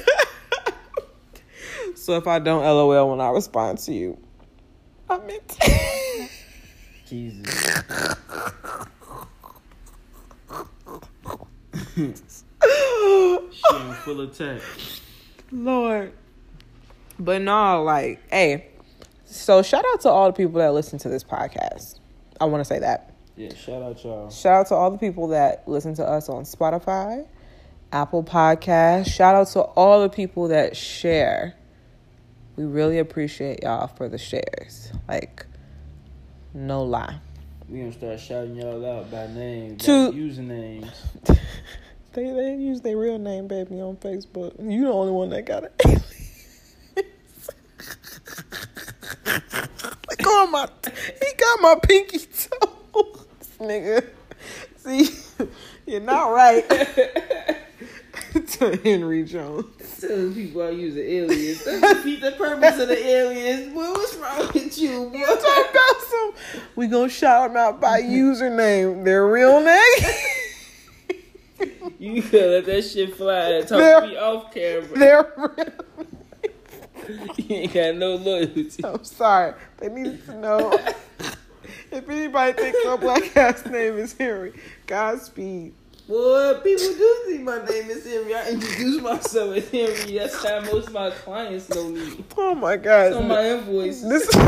so if I don't LOL when I respond to you, I meant it. Jesus. She in full attack. Lord. But no, like, hey. So shout out to all the people that listen to this podcast. I want to say that. Yeah, shout out y'all. Shout out to all the people that listen to us on Spotify, Apple Podcasts. Shout out to all the people that share. We really appreciate y'all for the shares. Like, no lie. We gonna start shouting y'all out by name, by To- usernames. They they use their real name, baby, on Facebook. You the only one that got it. Look on my, he got my pinky toe, nigga. See, you're not right. To Henry Jones. Telling people I use an alias. That's defeat the purpose of the alias. Boy, what's wrong with you, boy? You talking about some? We gonna shout them out by username, their real name. You gotta let that shit fly and talk They're- to me off camera. Their real. You ain't got no loyalty. I'm sorry. They need to know. If anybody thinks my black ass name is Henry, Godspeed. Boy, people do think my name is Henry. I introduce myself as Henry. That's how most of my clients know me. Oh my God. It's on my invoice.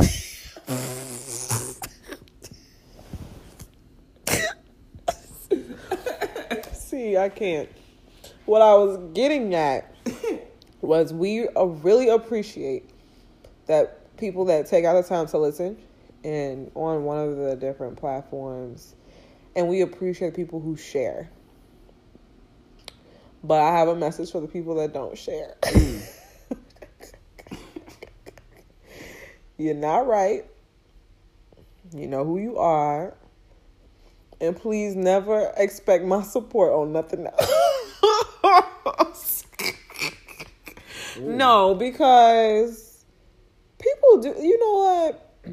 This See, I can't. What I was getting at was we uh, really appreciate that people that take out the time to listen and on one of the different platforms, and we appreciate people who share. But I have a message for the people that don't share. You're not right. You know who you are. And please never expect my support on nothing else. No, because people do, you know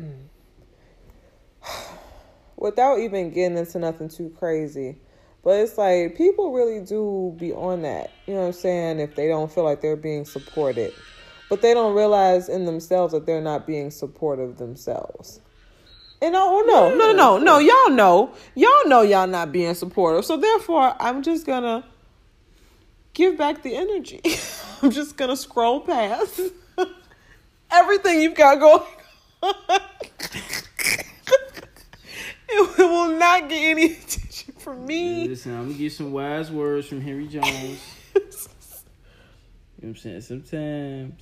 what? Without even getting into nothing too crazy, but it's like people really do be on that. You know what I'm saying? If they don't feel like they're being supported. But they don't realize in themselves that they're not being supportive themselves. And oh no, no, no, no, no, y'all know. Y'all know y'all not being supportive. So therefore, I'm just gonna give back the energy. I'm just gonna scroll past everything you've got going on. It will not get any attention from me. Listen, I'm gonna get some wise words from Henry Jones. You know what I'm saying? Sometimes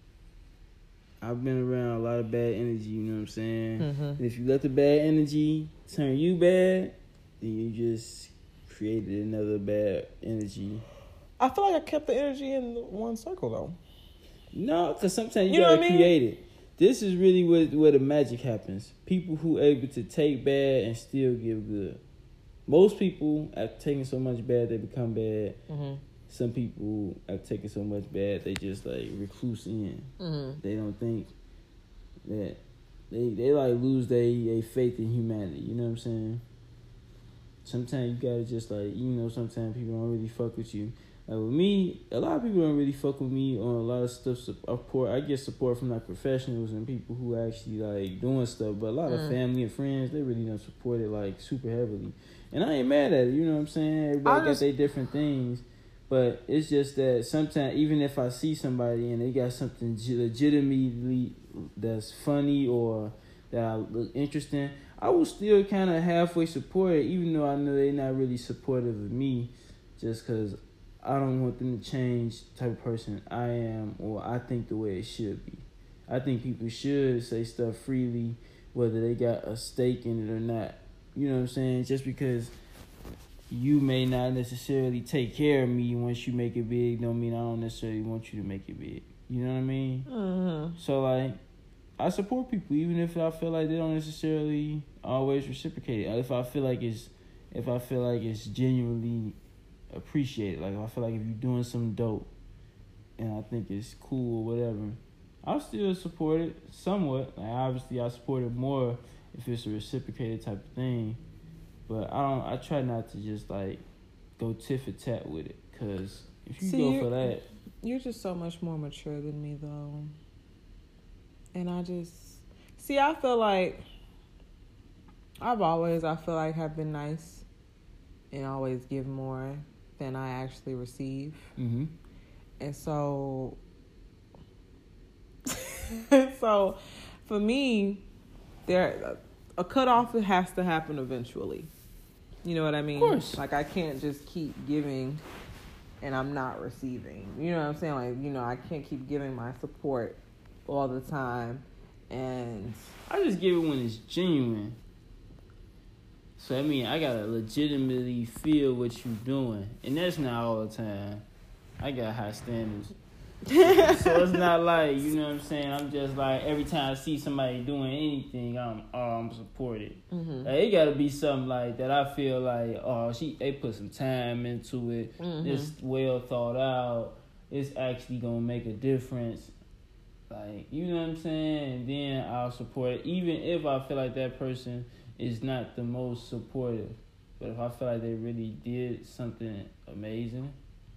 I've been around a lot of bad energy, you know what I'm saying? Mm-hmm. And if you let the bad energy turn you bad, then you just created another bad energy. I feel like I kept the energy in one circle, though. No, because sometimes you, You know gotta what I mean? create it. This is really where, where the magic happens. People who are able to take bad and still give good. Most people, after taking so much bad, they become bad. Mm-hmm. Some people, after taking so much bad, they just like recluse in. Mm-hmm. They don't think that they they like lose their, their faith in humanity. You know what I'm saying? Sometimes you gotta just like, you know, sometimes people don't really fuck with you. Like with me, a lot of people don't really fuck with me on a lot of stuff. Support, I get support from like professionals and people who actually like doing stuff. But a lot of Mm. family and friends, they really don't support it like super heavily. And I ain't mad at it. You know what I'm saying? Everybody just, got their different things. But it's just that sometimes, even if I see somebody and they got something legitimately that's funny or that I look interesting, I will still kind of halfway support it, even though I know they're not really supportive of me, just because I don't want them to change the type of person I am or I think the way it should be. I think people should say stuff freely, whether they got a stake in it or not. You know what I'm saying? Just because you may not necessarily take care of me once you make it big don't mean I don't necessarily want you to make it big. You know what I mean? Mm-hmm. So, like, I support people even if I feel like they don't necessarily always reciprocate it. If I feel like it's, if I feel like it's genuinely appreciated. Like, if I feel like if you're doing something dope and I think it's cool or whatever, I'll still support it somewhat. Like, obviously, I support it more if it's a reciprocated type of thing. But I don't. I try not to just like go tit for tat with it, cause if you See, go you're, for that, you're just so much more mature than me, though. And I just see. I feel like I've always. I feel like have been nice, and always give more than I actually receive. mm-hmm. And so, so for me, there a cutoff has to happen eventually. You know what I mean? Of course. Like, I can't just keep giving and I'm not receiving. You know what I'm saying? Like, you know, I can't keep giving my support all the time. And I just give it when it's genuine. So, I mean, I gotta legitimately feel what you're doing. And that's not all the time. I got high standards. So it's not like, you know what I'm saying, I'm just like, every time I see somebody doing anything, I'm oh, I'm supported. Mm-hmm. Like, it gotta be something like that I feel like, oh, she they put some time into it. Mm-hmm. It's well thought out. It's actually gonna make a difference. Like, you know what I'm saying? And then I'll support it, even if I feel like that person is not the most supportive. But if I feel like they really did something amazing,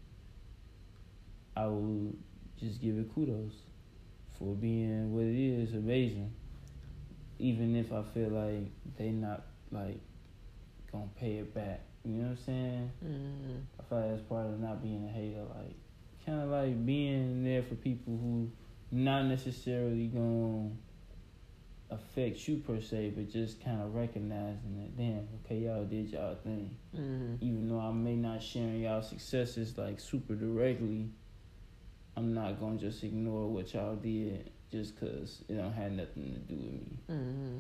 I will just give it kudos for being what it is, amazing. Even if I feel like they not like gonna pay it back. You know what I'm saying? Mm-hmm. I feel like that's part of not being a hater. Like, kind of like being there for people who not necessarily gonna affect you per se, but just kind of recognizing that, damn, okay, y'all did y'all thing. Mm-hmm. Even though I may not sharing y'all successes like super directly, I'm not gonna just ignore what y'all did just cause it don't have nothing to do with me. Mm-hmm.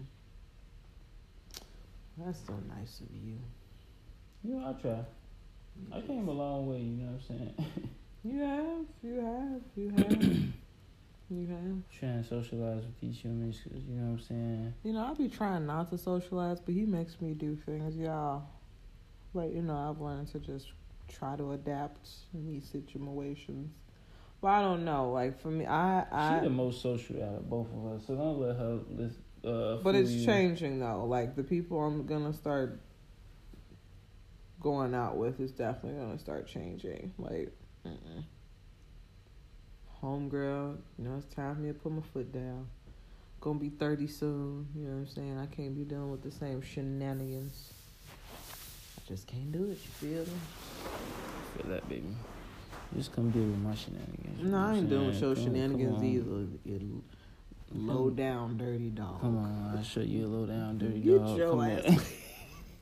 That's so nice of you. You know, I try. I came a long way, you know what I'm saying? You have, you have, you have, you have. Trying to socialize with these humans, cause you know what I'm saying? You know, I be trying not to socialize, but he makes me do things, y'all. But, you know, I've learned to just try to adapt in these situations. But I don't know. Like, for me, I... I She's the most social out of both of us, so don't let her... Uh, but it's you. changing, though. Like, the people I'm going to start going out with is definitely going to start changing. Like, mm-mm. Homegirl, you know, it's time for me to put my foot down. Gonna be thirty soon, you know what I'm saying? I can't be dealing with the same shenanigans. I just can't do it, you feel me? I feel that, baby. Just come deal with my shenanigans. No, I ain't dealing with your come, shenanigans come either. You low down, dirty dog. Come on, I'll show you a low down, dirty Get dog. your come ass. on.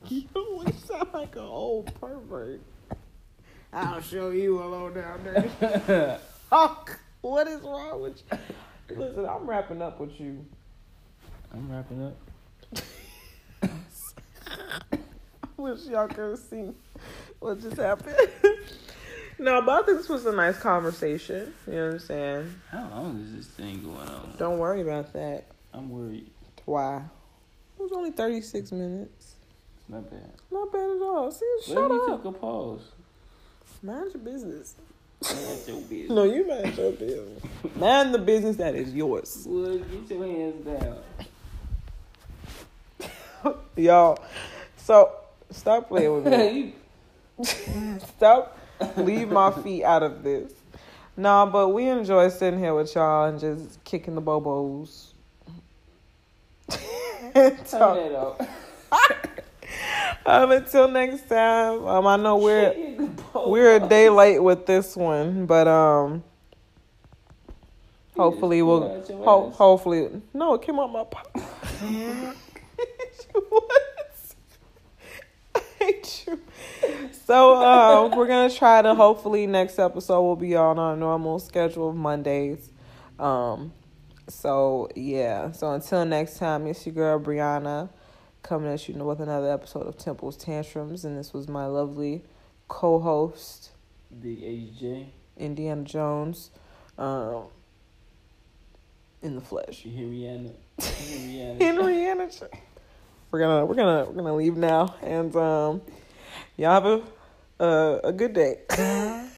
You sound like an old pervert. I'll show you a low down there. Fuck. What is wrong with you? Listen, I'm wrapping up with you. I'm wrapping up. I wish y'all could have seen what just happened. No, but I think this was a nice conversation. You know what I'm saying? How long is this thing going on? Don't worry about that. I'm worried. Why? It was only thirty-six minutes. It's not bad. Not bad at all. See, What shut if we up. took a pause? Mind your business. Mind your business. No, you mind your business. Mind the business that is yours. Wood, get your hands down. Y'all, so stop playing with me. Stop. Leave my feet out of this. Nah, but we enjoy sitting here with y'all and just kicking the bobos. Turn that up. Um, until next time. Um, I know we're we're a day late with this one, but um, hopefully we'll ho- hopefully no, it came out my pop. What? I hate you. So uh, we're gonna try to hopefully next episode will be on our normal schedule of Mondays. Um, so yeah. So until next time, it's your girl Brianna coming at you with another episode of Temple's Tantrums, and this was my lovely co-host Big H J, Indiana Jones, um, in the flesh. Henrietta, Henrietta. Henrietta. We're gonna we're gonna we're gonna leave now, and um, y'all have a uh, a good day.